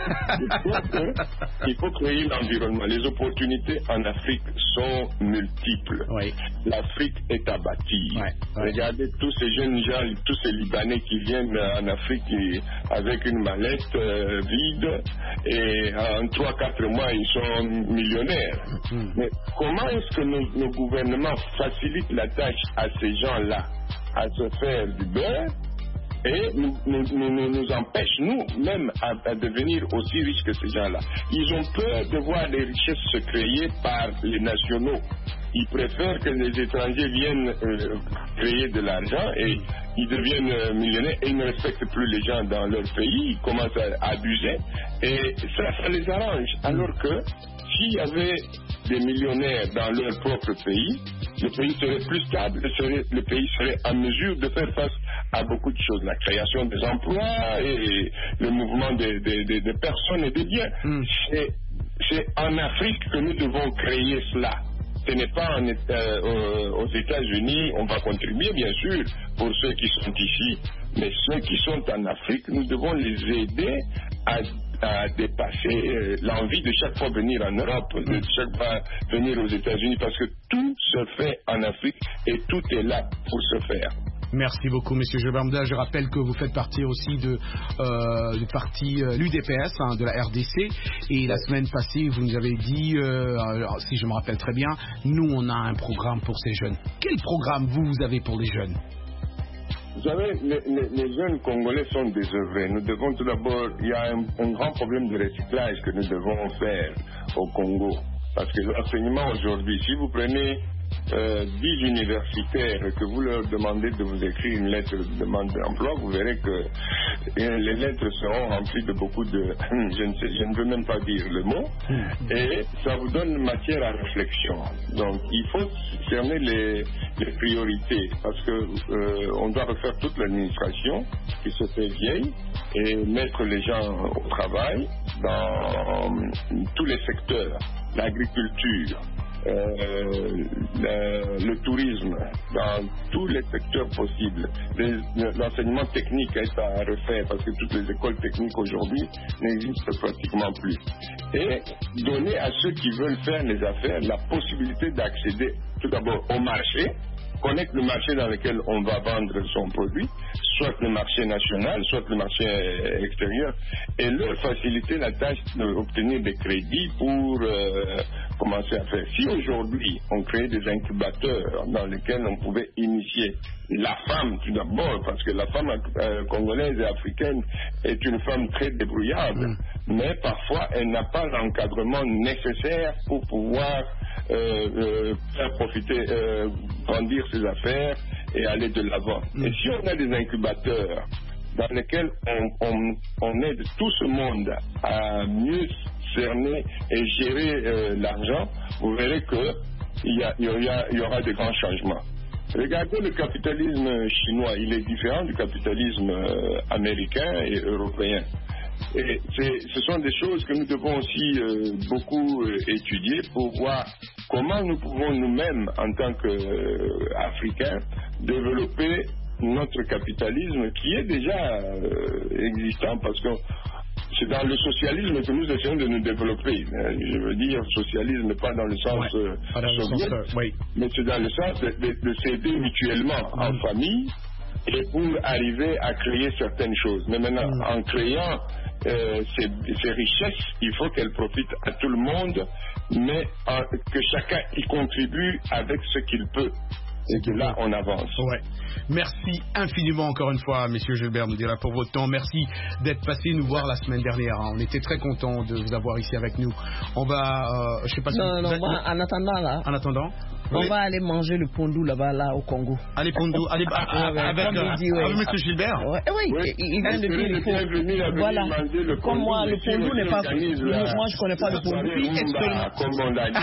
tout. Il faut créer l'environnement. Les opportunités en Afrique sont multiples. Oui. L'Afrique est à bâtir. Regardez tous ces jeunes gens, tous ces Libanais qui viennent en Afrique avec une mallette vide et en 3-4 mois, ils sont millionnaires. Mais comment est-ce que nos gouvernements facilitent la tâche à ces gens-là à se faire du beurre et nous empêche, nous-mêmes, à devenir aussi riches que ces gens-là. Ils ont peur de voir les richesses se créer par les nationaux. Ils préfèrent que les étrangers viennent créer de l'argent et ils deviennent millionnaires et ils ne respectent plus les gens dans leur pays. Ils commencent à abuser et ça les arrange. Alors que s'il y avait des millionnaires dans leur propre pays, le pays serait plus stable, le pays serait en mesure de faire face à beaucoup de choses, la création des emplois et le mouvement des personnes et des biens. C'est en Afrique que nous devons créer cela. Ce n'est pas aux États-Unis, on va contribuer bien sûr pour ceux qui sont ici, mais ceux qui sont en Afrique, nous devons les aider à dépasser l'envie de chaque fois venir en Europe, de chaque fois venir aux États-Unis, parce que tout se fait en Afrique et tout est là pour se faire. Merci beaucoup, Monsieur Jobamda. Je rappelle que vous faites partie aussi du parti l'UDPS, de la RDC. Et la semaine passée, vous nous avez dit, si je me rappelle très bien, nous, on a un programme pour ces jeunes. Quel programme vous avez pour les jeunes? Vous savez, les jeunes Congolais sont désœuvrés. Nous devons tout d'abord, il y a un grand problème de recyclage que nous devons faire au Congo. Parce que l'enseignement aujourd'hui, si vous prenez 10 universitaires que vous leur demandez de vous écrire une lettre de demande d'emploi, vous verrez que les lettres seront remplies de beaucoup de... je ne veux même pas dire le mot. Et ça vous donne matière à réflexion. Donc il faut cerner les priorités parce que on doit refaire toute l'administration qui se fait vieille et mettre les gens au travail dans tous les secteurs. L'agriculture, le tourisme, dans tous les secteurs possibles. L'enseignement technique est à refaire parce que toutes les écoles techniques aujourd'hui n'existent pratiquement plus. Et donner à ceux qui veulent faire les affaires la possibilité d'accéder tout d'abord au marché, connaître le marché dans lequel on va vendre son produit, soit le marché national, soit le marché extérieur, et leur faciliter la tâche d'obtenir des crédits pour commencer à faire. Si aujourd'hui on crée des incubateurs dans lesquels on pouvait initier la femme tout d'abord, parce que la femme congolaise et africaine est une femme très débrouillarde, mais parfois elle n'a pas l'encadrement nécessaire pour pouvoir faire profiter, grandir ses affaires et aller de l'avant. Et si on a des incubateurs dans lesquels on aide tout ce monde à mieux cerner et gérer l'argent, vous verrez qu'il y aura de grands changements. Regardez le capitalisme chinois, il est différent du capitalisme américain et européen. Et ce sont des choses que nous devons aussi beaucoup étudier pour voir comment nous pouvons nous-mêmes, en tant qu'Africains, développer notre capitalisme qui est déjà existant, parce que c'est dans le socialisme que nous essayons de nous développer. Je veux dire socialisme pas dans le sens soviétique, mais c'est dans le sens de s'aider mutuellement en famille et pour arriver à créer certaines choses. Mais maintenant, en créant ces richesses, il faut qu'elles profitent à tout le monde, mais que chacun y contribue avec ce qu'il peut. Et que là, on avance. Ouais. Merci infiniment encore une fois, messieurs Gilbert Moudira, pour votre temps. Merci d'être passé nous voir la semaine dernière. On était très contents de vous avoir ici avec nous. On va, je sais pas si en attendant là. En attendant. On va aller manger le pondou là-bas, là, au Congo. Allez, pondou, avec M. Gilbert. Oui, il vient de dire il faut. Voilà. Comme moi, le pondou n'est pas. Moi, je connais pas le pondou. Comme on l'a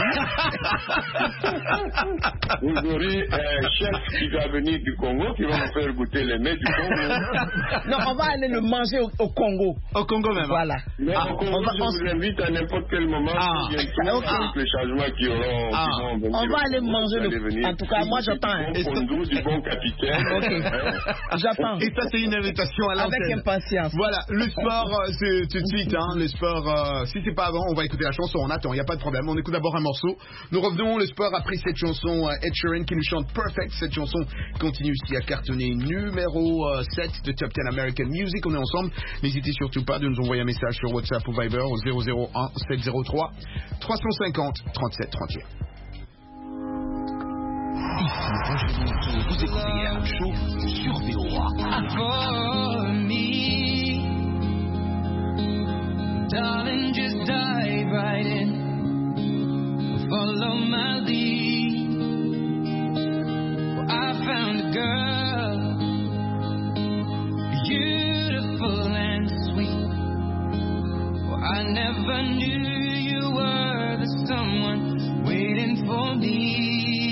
dit, vous aurez un chef qui va venir du Congo, qui va nous faire goûter les mets du Congo. Non, on va aller le manger au Congo. Au Congo même. Voilà. Mais au Congo, je vous invite à n'importe quel moment, avec les changements qui vont venir. On va aller manger en tout cas, moi j'attends. Du bon pondou, du bon capitaine. Ok. J'attends. Et ça, c'est une invitation à l'antenne. Avec impatience. Voilà, le sport, c'est tout de suite. Le sport, si c'est pas avant, on va écouter la chanson. On attend, il n'y a pas de problème. On écoute d'abord un morceau. Nous revenons, le sport, après cette chanson. Ed Sheeran qui nous chante Perfect. Cette chanson continue ici à cartonner numéro 7 de Top 10 American Music. On est ensemble. N'hésitez surtout pas de nous envoyer un message sur WhatsApp ou Viber au 001 703 350 37 38. Ici Roger Monteau, vous écoutez RM Show sur VOA. For me, darling, just dive right in, follow my lead. Well, I found a girl, beautiful and sweet. Well, I never knew you were the someone waiting for me.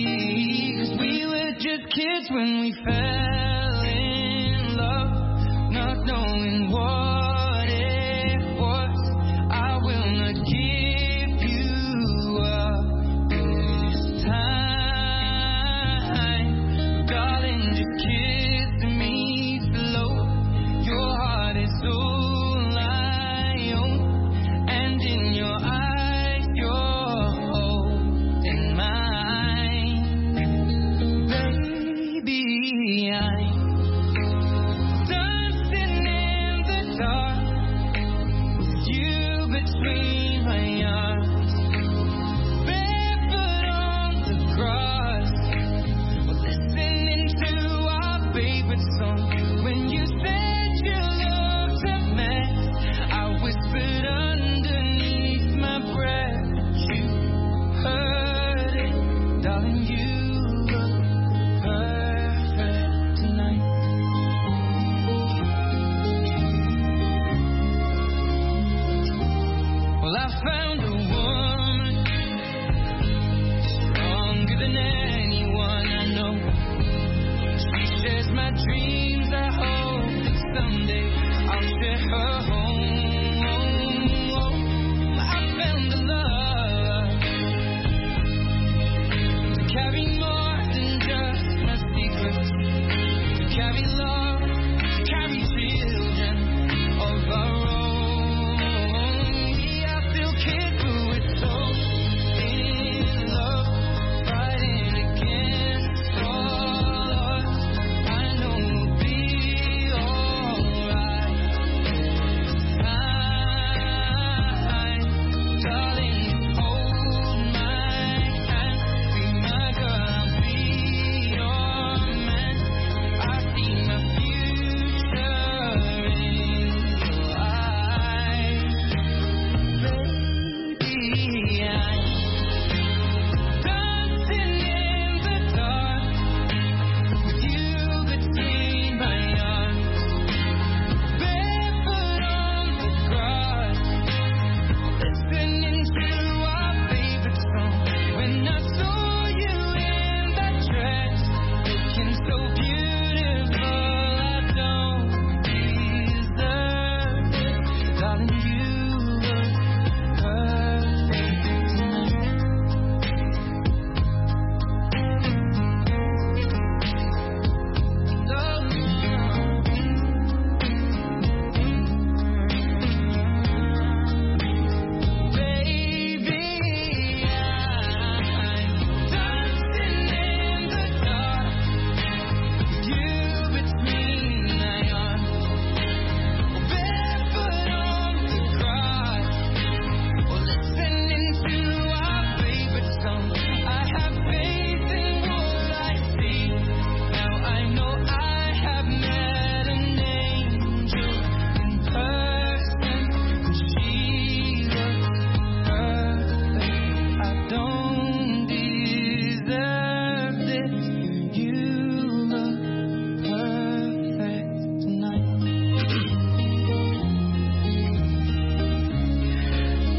Just kids when we fell in love, not knowing what it was. I will not give you up this time, darling. Just kiss me slow. Your heart is all I own, and in your eyes, you're holding mine.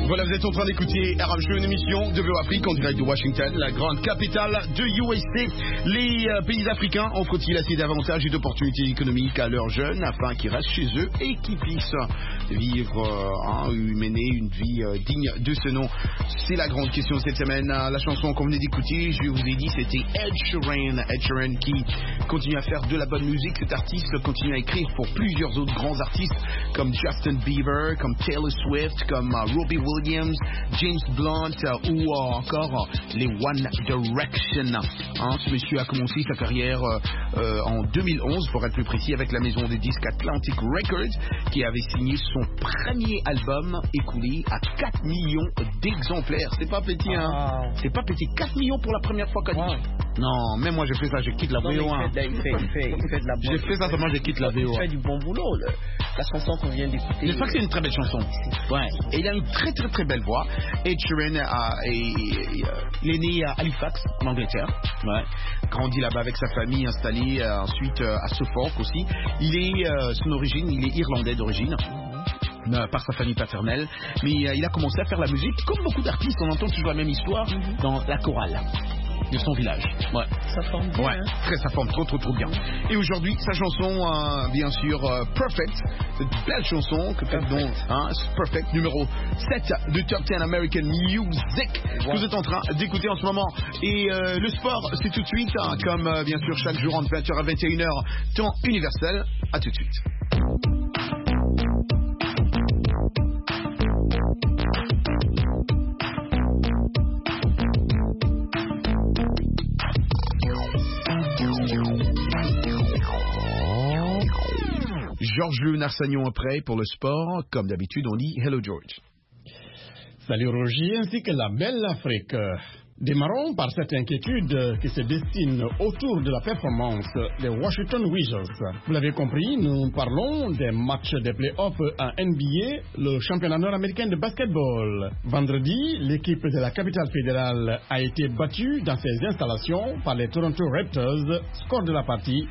Voilà, vous êtes en train d'écouter RM Show, une émission de VOA Afrique en direct de Washington, la grande capitale de USA. Les pays africains offrent-ils assez d'avantages et d'opportunités économiques à leurs jeunes afin qu'ils restent chez eux et qu'ils puissent vivre, mener une vie digne de ce nom? C'est la grande question cette semaine. La chanson qu'on venait d'écouter, je vous ai dit, c'était Ed Sheeran. Ed Sheeran qui continue à faire de la bonne musique. Cet artiste continue à écrire pour plusieurs autres grands artistes comme Justin Bieber, comme Taylor Swift, comme Robbie Williams, James Blunt ou encore les One Direction. Ce monsieur a commencé sa carrière en 2011, pour être plus précis, avec la maison des disques Atlantic Records, qui avait signé son premier album écoulé à 4 millions d'exemplaires. C'est pas petit, hein? C'est pas petit. 4 millions pour la première fois, Kanye. Non, même moi j'ai fait ça, je quitte la VO1. Il fait de la bonne. J'ai fait ça seulement, je quitte la VO1. Il fait du bon boulot, la chanson qu'on vient d'écouter. Je crois que c'est une très belle chanson. Ouais. Et il a une très très très belle voix. Ed Sheeran il est né à Halifax, en Angleterre. Ouais. Grandi là-bas avec sa famille, installé ensuite à Suffolk aussi. Son origine, il est irlandais d'origine. Par sa famille paternelle, mais il a commencé à faire la musique comme beaucoup d'artistes. On entend toujours la même histoire dans la chorale de son village. Ouais. Ça forme bien. Ouais, ça forme trop bien. Et aujourd'hui, sa chanson, bien sûr, Perfect, cette belle chanson que Perfect, numéro 7 du Top 10 American Music, que vous êtes en train d'écouter en ce moment. Et le sport, c'est tout de suite, comme bien sûr chaque jour entre 20h à 21h, temps universel. À tout de suite. Georges Narsagnon est prêt pour le sport. Comme d'habitude, on dit Hello George. Salut Roger, ainsi que la belle Afrique. Démarrons par cette inquiétude qui se dessine autour de la performance des Washington Wizards. Vous l'avez compris, nous parlons des matchs des playoffs en NBA, le championnat nord-américain de basketball. Vendredi, l'équipe de la capitale fédérale a été battue dans ses installations par les Toronto Raptors. Score de la partie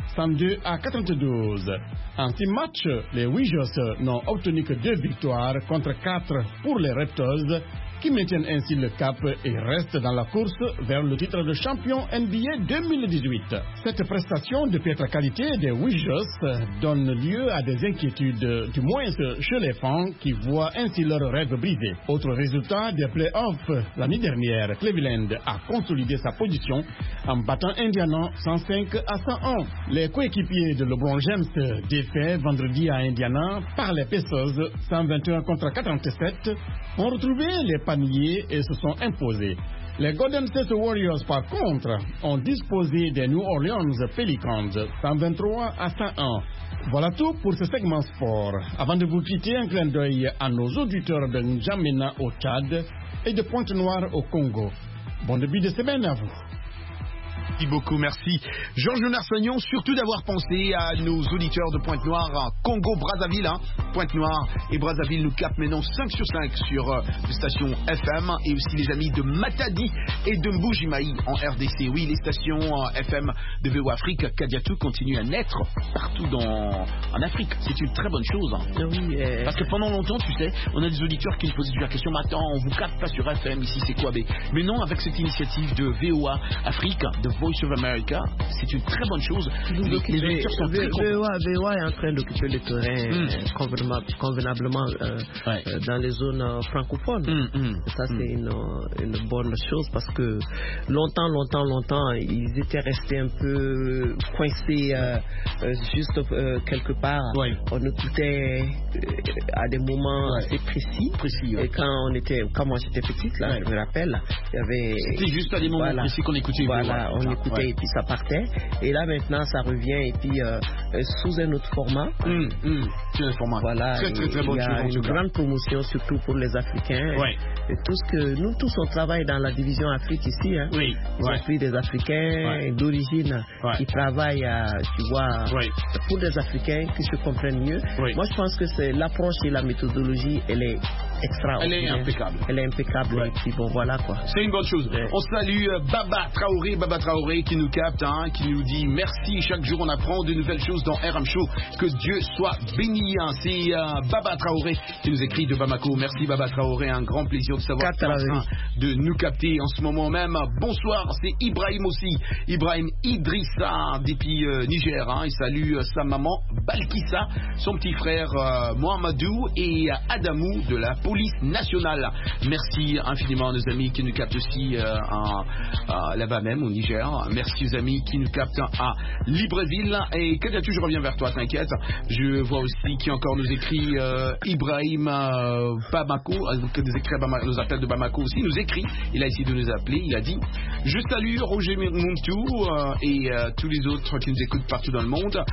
102-92. En 6 matchs, les Wizards n'ont obtenu que 2 victoires contre 4 pour les Raptors, qui maintiennent ainsi le cap et restent dans la course vers le titre de champion NBA 2018. Cette prestation de piètre qualité des Wizards donne lieu à des inquiétudes, du moins chez les fans qui voient ainsi leur rêve brisé. Autre résultat des playoffs, l'année dernière, Cleveland a consolidé sa position en battant Indiana 105-101. Les coéquipiers de LeBron James, défaits vendredi à Indiana par les Pacers 121-47, ont retrouvé les paniers et se sont imposés. Les Golden State Warriors, par contre, ont disposé des New Orleans Pelicans 123-101. Voilà tout pour ce segment sport. Avant de vous quitter, un clin d'œil à nos auditeurs de N'Djamena au Tchad et de Pointe-Noire au Congo. Bon début de semaine à vous. Merci beaucoup, merci Georges Narsagnon, surtout d'avoir pensé à nos auditeurs de Pointe-Noire, Congo-Brazzaville. Pointe-Noire et Brazzaville nous captent maintenant 5 sur 5 sur les stations FM, et aussi les amis de Matadi et de Mbujimaï en RDC. Oui, les stations FM de VOA Afrique, Kadiatou, continuent à naître partout en Afrique. C'est une très bonne chose. Oui, parce que pendant longtemps, tu sais, on a des auditeurs qui nous posaient la question, mais attends, on vous capte pas sur FM, ici c'est quoi? Mais non, avec cette initiative de VOA Afrique, de Voice of America, c'est une très bonne chose. Les auditeurs sont très VOA est en train d'occuper le terrain convenablement dans les zones francophones. Ça, c'est une bonne chose parce que longtemps, ils étaient restés un peu coincés juste quelque part. On écoutait à des moments assez précis. Et quand moi j'étais petite, là, je me rappelle, il y avait... C'était juste à des moments précis qu'on écoutait. On écoutait et puis ça partait. Et là maintenant ça revient et puis sous un autre format. C'est un format. Voilà. Très très bon. Il y a une grande promotion surtout pour les Africains. Et tout ce que nous tous on travaille dans la division Afrique ici. Oui. Ils ont pris des Africains d'origine qui travaillent, tu vois, pour des Africains qui se comprennent mieux. Moi je pense que c'est l'approche et la méthodologie, elle est extraordinaire. Elle est impeccable. Elle est impeccable. Ouais. Et puis bon, voilà quoi. C'est une bonne chose. Ouais. On salue Baba Traoré qui nous capte, hein, qui nous dit merci. Chaque jour on apprend de nouvelles choses dans RM Show. Que Dieu soit béni. Hein. C'est Baba Traoré qui nous écrit de Bamako. Merci Baba Traoré. Un grand plaisir de savoir que tu es en train de nous capter en ce moment même. Bonsoir, c'est Ibrahim aussi. Ibrahim Idrissa depuis Niger. Hein. Il salue sa maman Balkissa, son petit frère Mohamedou et Adamou de la police nationale. Merci infiniment à nos amis qui nous captent aussi là-bas même au Niger. Merci aux amis qui nous captent à Libreville. Et Kadiatou, je reviens vers toi, t'inquiète. Je vois aussi qui encore nous écrit Ibrahim Bamako, qui nous écrit nos appels de Bamako aussi, nous écrit. Il a essayé de nous appeler. Il a dit je salue Roger Muntu et tous les autres qui nous écoutent partout dans le monde.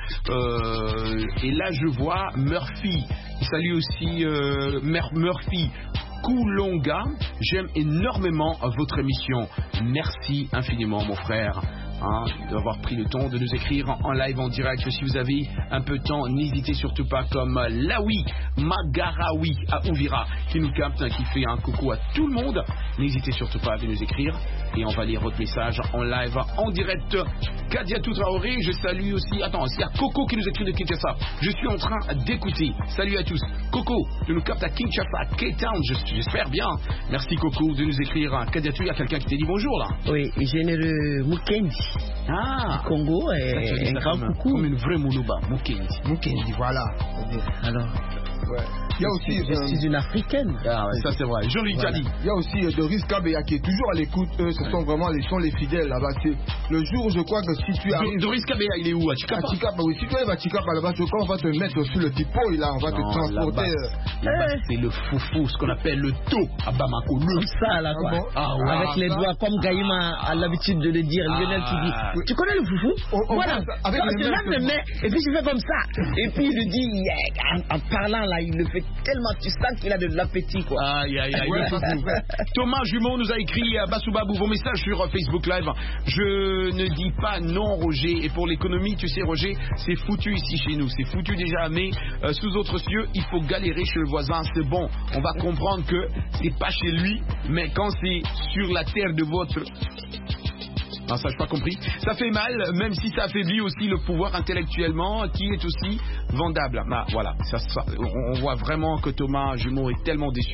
Et là je vois Murphy. Il salue aussi Murphy Koulonga. J'aime énormément votre émission. Merci infiniment mon frère. Hein, d'avoir pris le temps de nous écrire en live, en direct. Si vous avez un peu de temps, n'hésitez surtout pas, comme Laoui Magaraoui à Ouvira qui nous capte, qui fait un coucou à tout le monde. N'hésitez surtout pas à nous écrire et on va lire votre message en live, en direct. Kadiatou Traoré, je salue aussi. Attends, il y a Coco qui nous écrit de Kinshasa. Je suis en train d'écouter. Salut à tous. Coco, tu nous captes à Kinshasa, K-Town, j'espère bien. Merci Coco de nous écrire. Kadiatou, il y a quelqu'un qui t'a dit bonjour là. Oui, généreux Mukendi. Du Congo, et un grand coucou. Comme une vraie Moulouba, Mukendi, voilà. Alors, ouais. Il y a aussi, je suis une africaine. Ah ouais, ça c'est vrai. Joli, voilà. Il y a aussi Doris Kabea qui est toujours à l'écoute. Eux, ce sont vraiment les fidèles là-bas. Le jour, je crois que si tu arrives. Doris Kabea, il est où? À Chikapa? À Chikapa, oui. Si tu arrives à Chikapa là-bas, on va te mettre sur le tipo, là, on va te transporter. Là-bas, c'est le foufou, ce qu'on appelle le taux à Bamako. Comme ça, là, quoi. Ah, ouais. Avec les doigts, comme Gaïma a l'habitude de le dire. Lionel qui dit tu connais le foufou? Voilà. Tu lèves les mains, et puis tu fais comme ça. Et puis il le dit, en parlant là, il le fait tellement, tu sens qu'il a de l'appétit, quoi. Aïe, aïe, aïe. Thomas Jumeau nous a écrit Bassoubabou, vos messages sur Facebook Live. Je ne dis pas non, Roger. Et pour l'économie, tu sais, Roger, c'est foutu ici chez nous. C'est foutu déjà, mais sous autres cieux, il faut galérer chez le voisin. C'est bon. On va comprendre que c'est pas chez lui, mais quand c'est sur la terre de votre. Non, ça, je n'ai pas compris. Ça fait mal, même si ça affaiblit aussi le pouvoir intellectuellement, qui est aussi vendable. Bah, voilà, on voit vraiment que Thomas Jumeau est tellement déçu.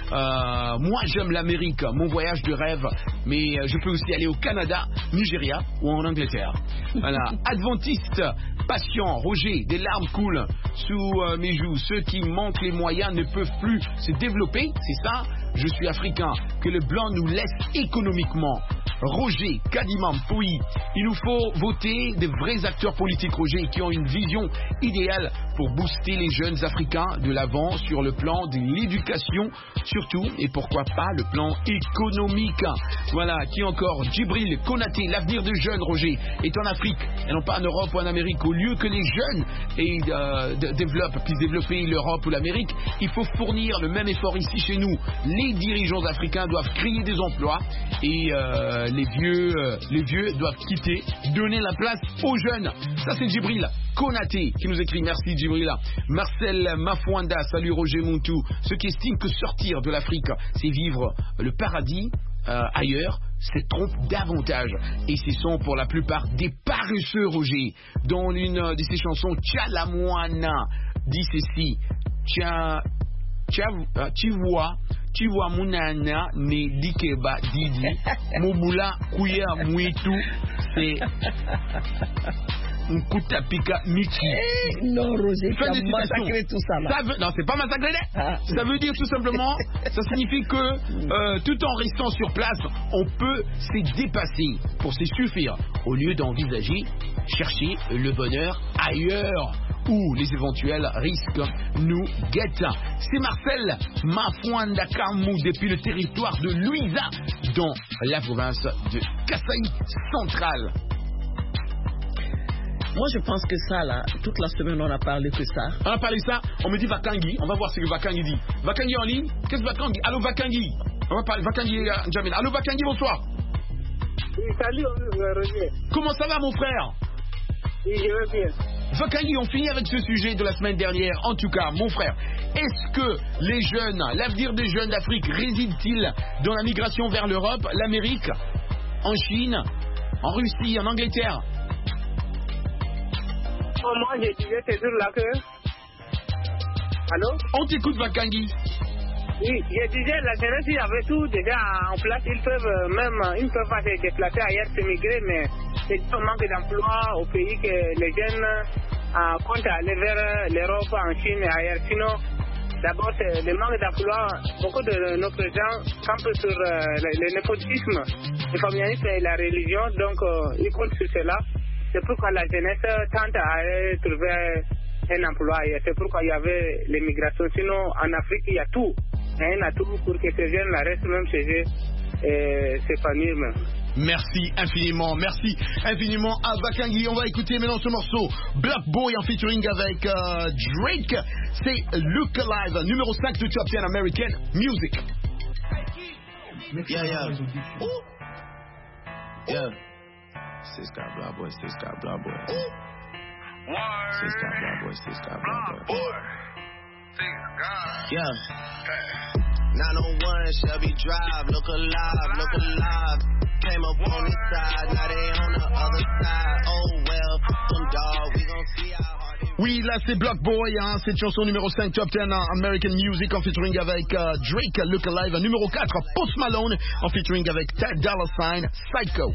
Moi, j'aime l'Amérique, mon voyage de rêve, mais je peux aussi aller au Canada, Nigeria ou en Angleterre. Voilà, adventiste, patient, Roger, des larmes coulent sous mes joues. Ceux qui manquent les moyens ne peuvent plus se développer, c'est ça? Je suis africain, que le blanc nous laisse économiquement. Roger, Kadimam, Pouy, il nous faut voter des vrais acteurs politiques, Roger, qui ont une vision idéale pour booster les jeunes africains de l'avant sur le plan de l'éducation, surtout, et pourquoi pas le plan économique. Voilà, qui encore? Djibril Konaté, l'avenir des jeunes, Roger, est en Afrique, et non pas en Europe ou en Amérique. Au lieu que les jeunes puissent développer l'Europe ou l'Amérique, il faut fournir le même effort ici chez nous. Les dirigeants africains doivent créer des emplois et les vieux doivent quitter, donner la place aux jeunes. Ça c'est Djibril Konaté qui nous écrit. Merci Djibril. Marcel Mafouanda, salut Roger Muntu. Ceux qui estiment que sortir de l'Afrique c'est vivre le paradis ailleurs, se trompent davantage. Et ce sont pour la plupart des paresseux, Roger. Dans l'une de ses chansons, Tchalamouana dit ceci: tu vois Mounana ne dikeba didi Mobula kuya mwitu c'est Nkutapika Miki. Non, Roger, tu as massacré tout ça là. Non, c'est pas massacré. Ça veut dire tout simplement, ça signifie que tout en restant sur place, on peut se dépasser pour se suffire au lieu d'envisager chercher le bonheur ailleurs où les éventuels risques nous guettent. C'est Marcel Mafouanda Kamou depuis le territoire de Luisa dans la province de Kasaï centrale. Moi, je pense que ça, là, toute la semaine, on a parlé que ça. On a parlé ça, on me dit Vakangi, on va voir ce que Vakangi dit. Vakangi en ligne? Qu'est-ce que Vakangi? Allô, Vakangi? On va parler Vakangi Jamil. Allô, Vakangi, bonsoir. Oui, salut, Roger. Comment ça va, mon frère? Oui, je vais bien. Vakangui, on finit avec ce sujet de la semaine dernière. En tout cas, mon frère, est-ce que les jeunes, l'avenir des jeunes d'Afrique réside-t-il dans la migration vers l'Europe, l'Amérique, en Chine, en Russie, en Angleterre? Moi, je disais toujours là que... Allô? On t'écoute, Vakangui. Oui, je disais, la jeunesse, il y avait tout déjà en place. Ils peuvent pas se déplacer ailleurs, s'émigrer, mais c'est un manque d'emploi au pays que les jeunes comptent aller vers l'Europe, en Chine et ailleurs. Sinon, d'abord, c'est le manque d'emploi. Beaucoup de nos présidents campent sur le népotisme, le familiarisme et la religion, donc ils comptent sur cela. C'est pourquoi la jeunesse tente à aller trouver un emploi ailleurs. C'est pourquoi il y avait l'immigration. Sinon, en Afrique, il y a tout. Il y a tout pour que ces jeunes restent même chez eux et s'épanouir même. Merci infiniment à Vakangui. On va écouter maintenant ce morceau Black Boy en featuring avec Drake. C'est Look Alive, numéro 5 de Top 10 American Music. Yeah. Six got Black Boy, Six got Black Boy. Six got Black Boy, Six got Black Boy. Yeah. 901 Shelby Drive, look alive. Came up on this side, now they on the other side. Oh well, some dog, we gon' see how hard it. Oui, là c'est Black Boy, hein, cette chanson numéro 5 Top 10 American Music en featuring avec Drake, Look Alive. Numéro 4, Post Malone en featuring avec Ty Dolla $ign, Psycho.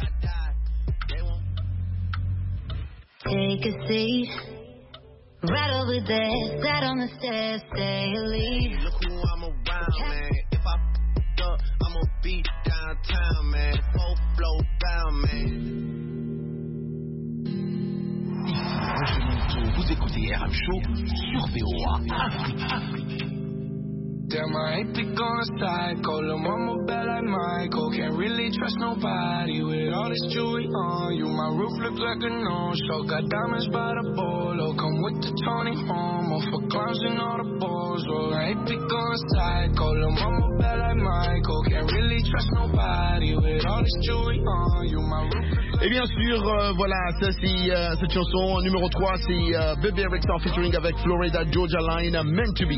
Take a seat. Right over there, sat on the stairs, stay or leave. Look who I'm around, man. If I f***ed up, I'ma be downtown, man. Full flow bound, man. Vous écoutez RM Show sur VOA Afrique. Damn, I ain't pick on a psycho. Lil' mama bad like Michael. Can't really trust nobody with all this jewelry on you. My roof look like a no-show. Got diamonds by the bolo. Come with the Tony Homo for clowns and all the balls. Oh, I ain't pick on a psycho. Lil' mama bad like Michael. Can't really trust nobody with all this jewelry on you. My roof look like... Et bien sûr, voilà, ça c'est cette chanson numéro 3, c'est Bebe Rexha featuring avec Florida Georgia Line, Meant to Be.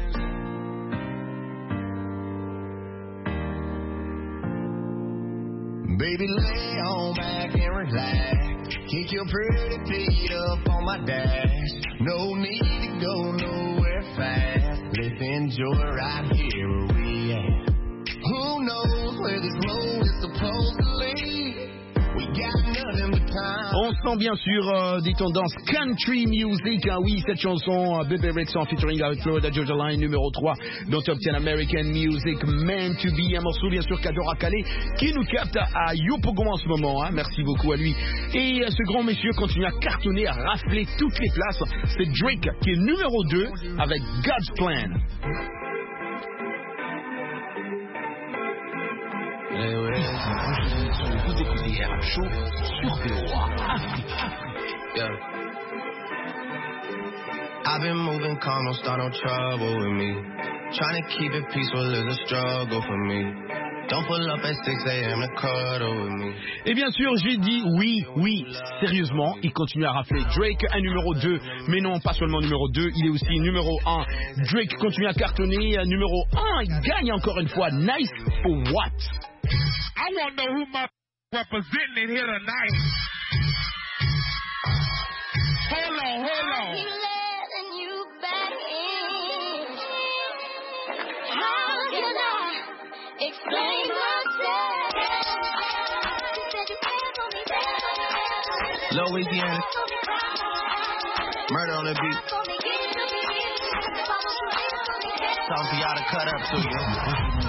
Baby, lay on back and relax. Kick your pretty feet up on my dash. No need to go nowhere fast. Let's enjoy right here where we at. Who knows where this road is supposed to lead? We got nothing but time. On sent bien sûr des tendances country music, hein, oui, cette chanson Bebe Rexha featuring avec Florida Georgia Line numéro 3 dans Top 10 American Music, Meant to Be, un morceau bien sûr qu'Adora Calais qui nous capte à Yopougon en ce moment, hein, merci beaucoup à lui. Et ce grand monsieur continue à cartonner, à rafler toutes les places, c'est Drake qui est numéro 2 avec God's Plan. Vous écoutez RM Show sur VOA Afrique. Yeah. I've been moving calm, don't start no trouble with me. Trying to keep it peaceful is a struggle for me. Don't pull up at 6 a.m. to cuddle with me. Et bien sûr, j'ai dit oui, sérieusement, il continue à rafler. Drake, un numéro 2, mais non, pas seulement numéro 2, il est aussi numéro 1. Drake continue à cartonner, numéro 1, il gagne encore une fois. Nice for what? I want to know who my representing it here tonight. Hold on. Letting you back in. How can I explain myself? Louisiana. Murder on the beat. Something for y'all to cut up to you.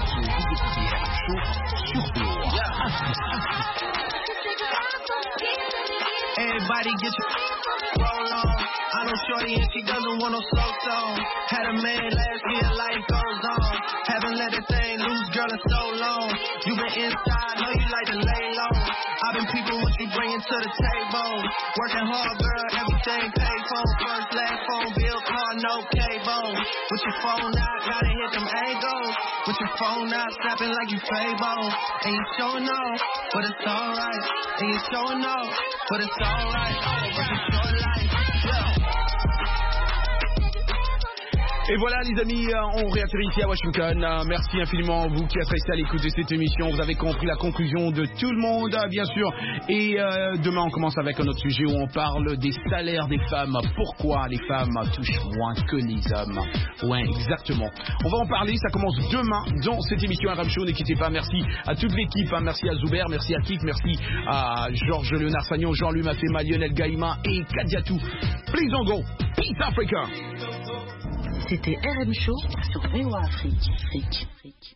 Everybody get your roll on. I know shorty and she doesn't want no slow song. Had a man last year, life goes on. Haven't let that thing loose, girl, in so long. You been inside, know you like to lay low. I've been peeping what you bringing to the table. Working hard, girl, everything paid for. First, last phone bill, car, no cable. With your phone out, gotta hit them angles. With your phone out, snapping like you Fable. And you showing off, but it's alright. And you showing off, but it's alright. But it's your life, yeah. Et voilà les amis, on réatterrit ici à Washington. Merci infiniment vous qui êtes restés à l'écoute de cette émission. Vous avez compris la conclusion de tout le monde, bien sûr. Et demain on commence avec un autre sujet où on parle des salaires des femmes. Pourquoi les femmes touchent moins que les hommes? Ouais, exactement. On va en parler, ça commence demain dans cette émission RM Show. Ne quittez pas, merci à toute l'équipe. Merci à Zuber, merci à Kik, merci à Georges Léonard Sagnon, Jean-Louis Massema, Lionel Gaïma et Kadiatou. Please don't go. Peace Africa. C'était RM Show sur VOA Afrique.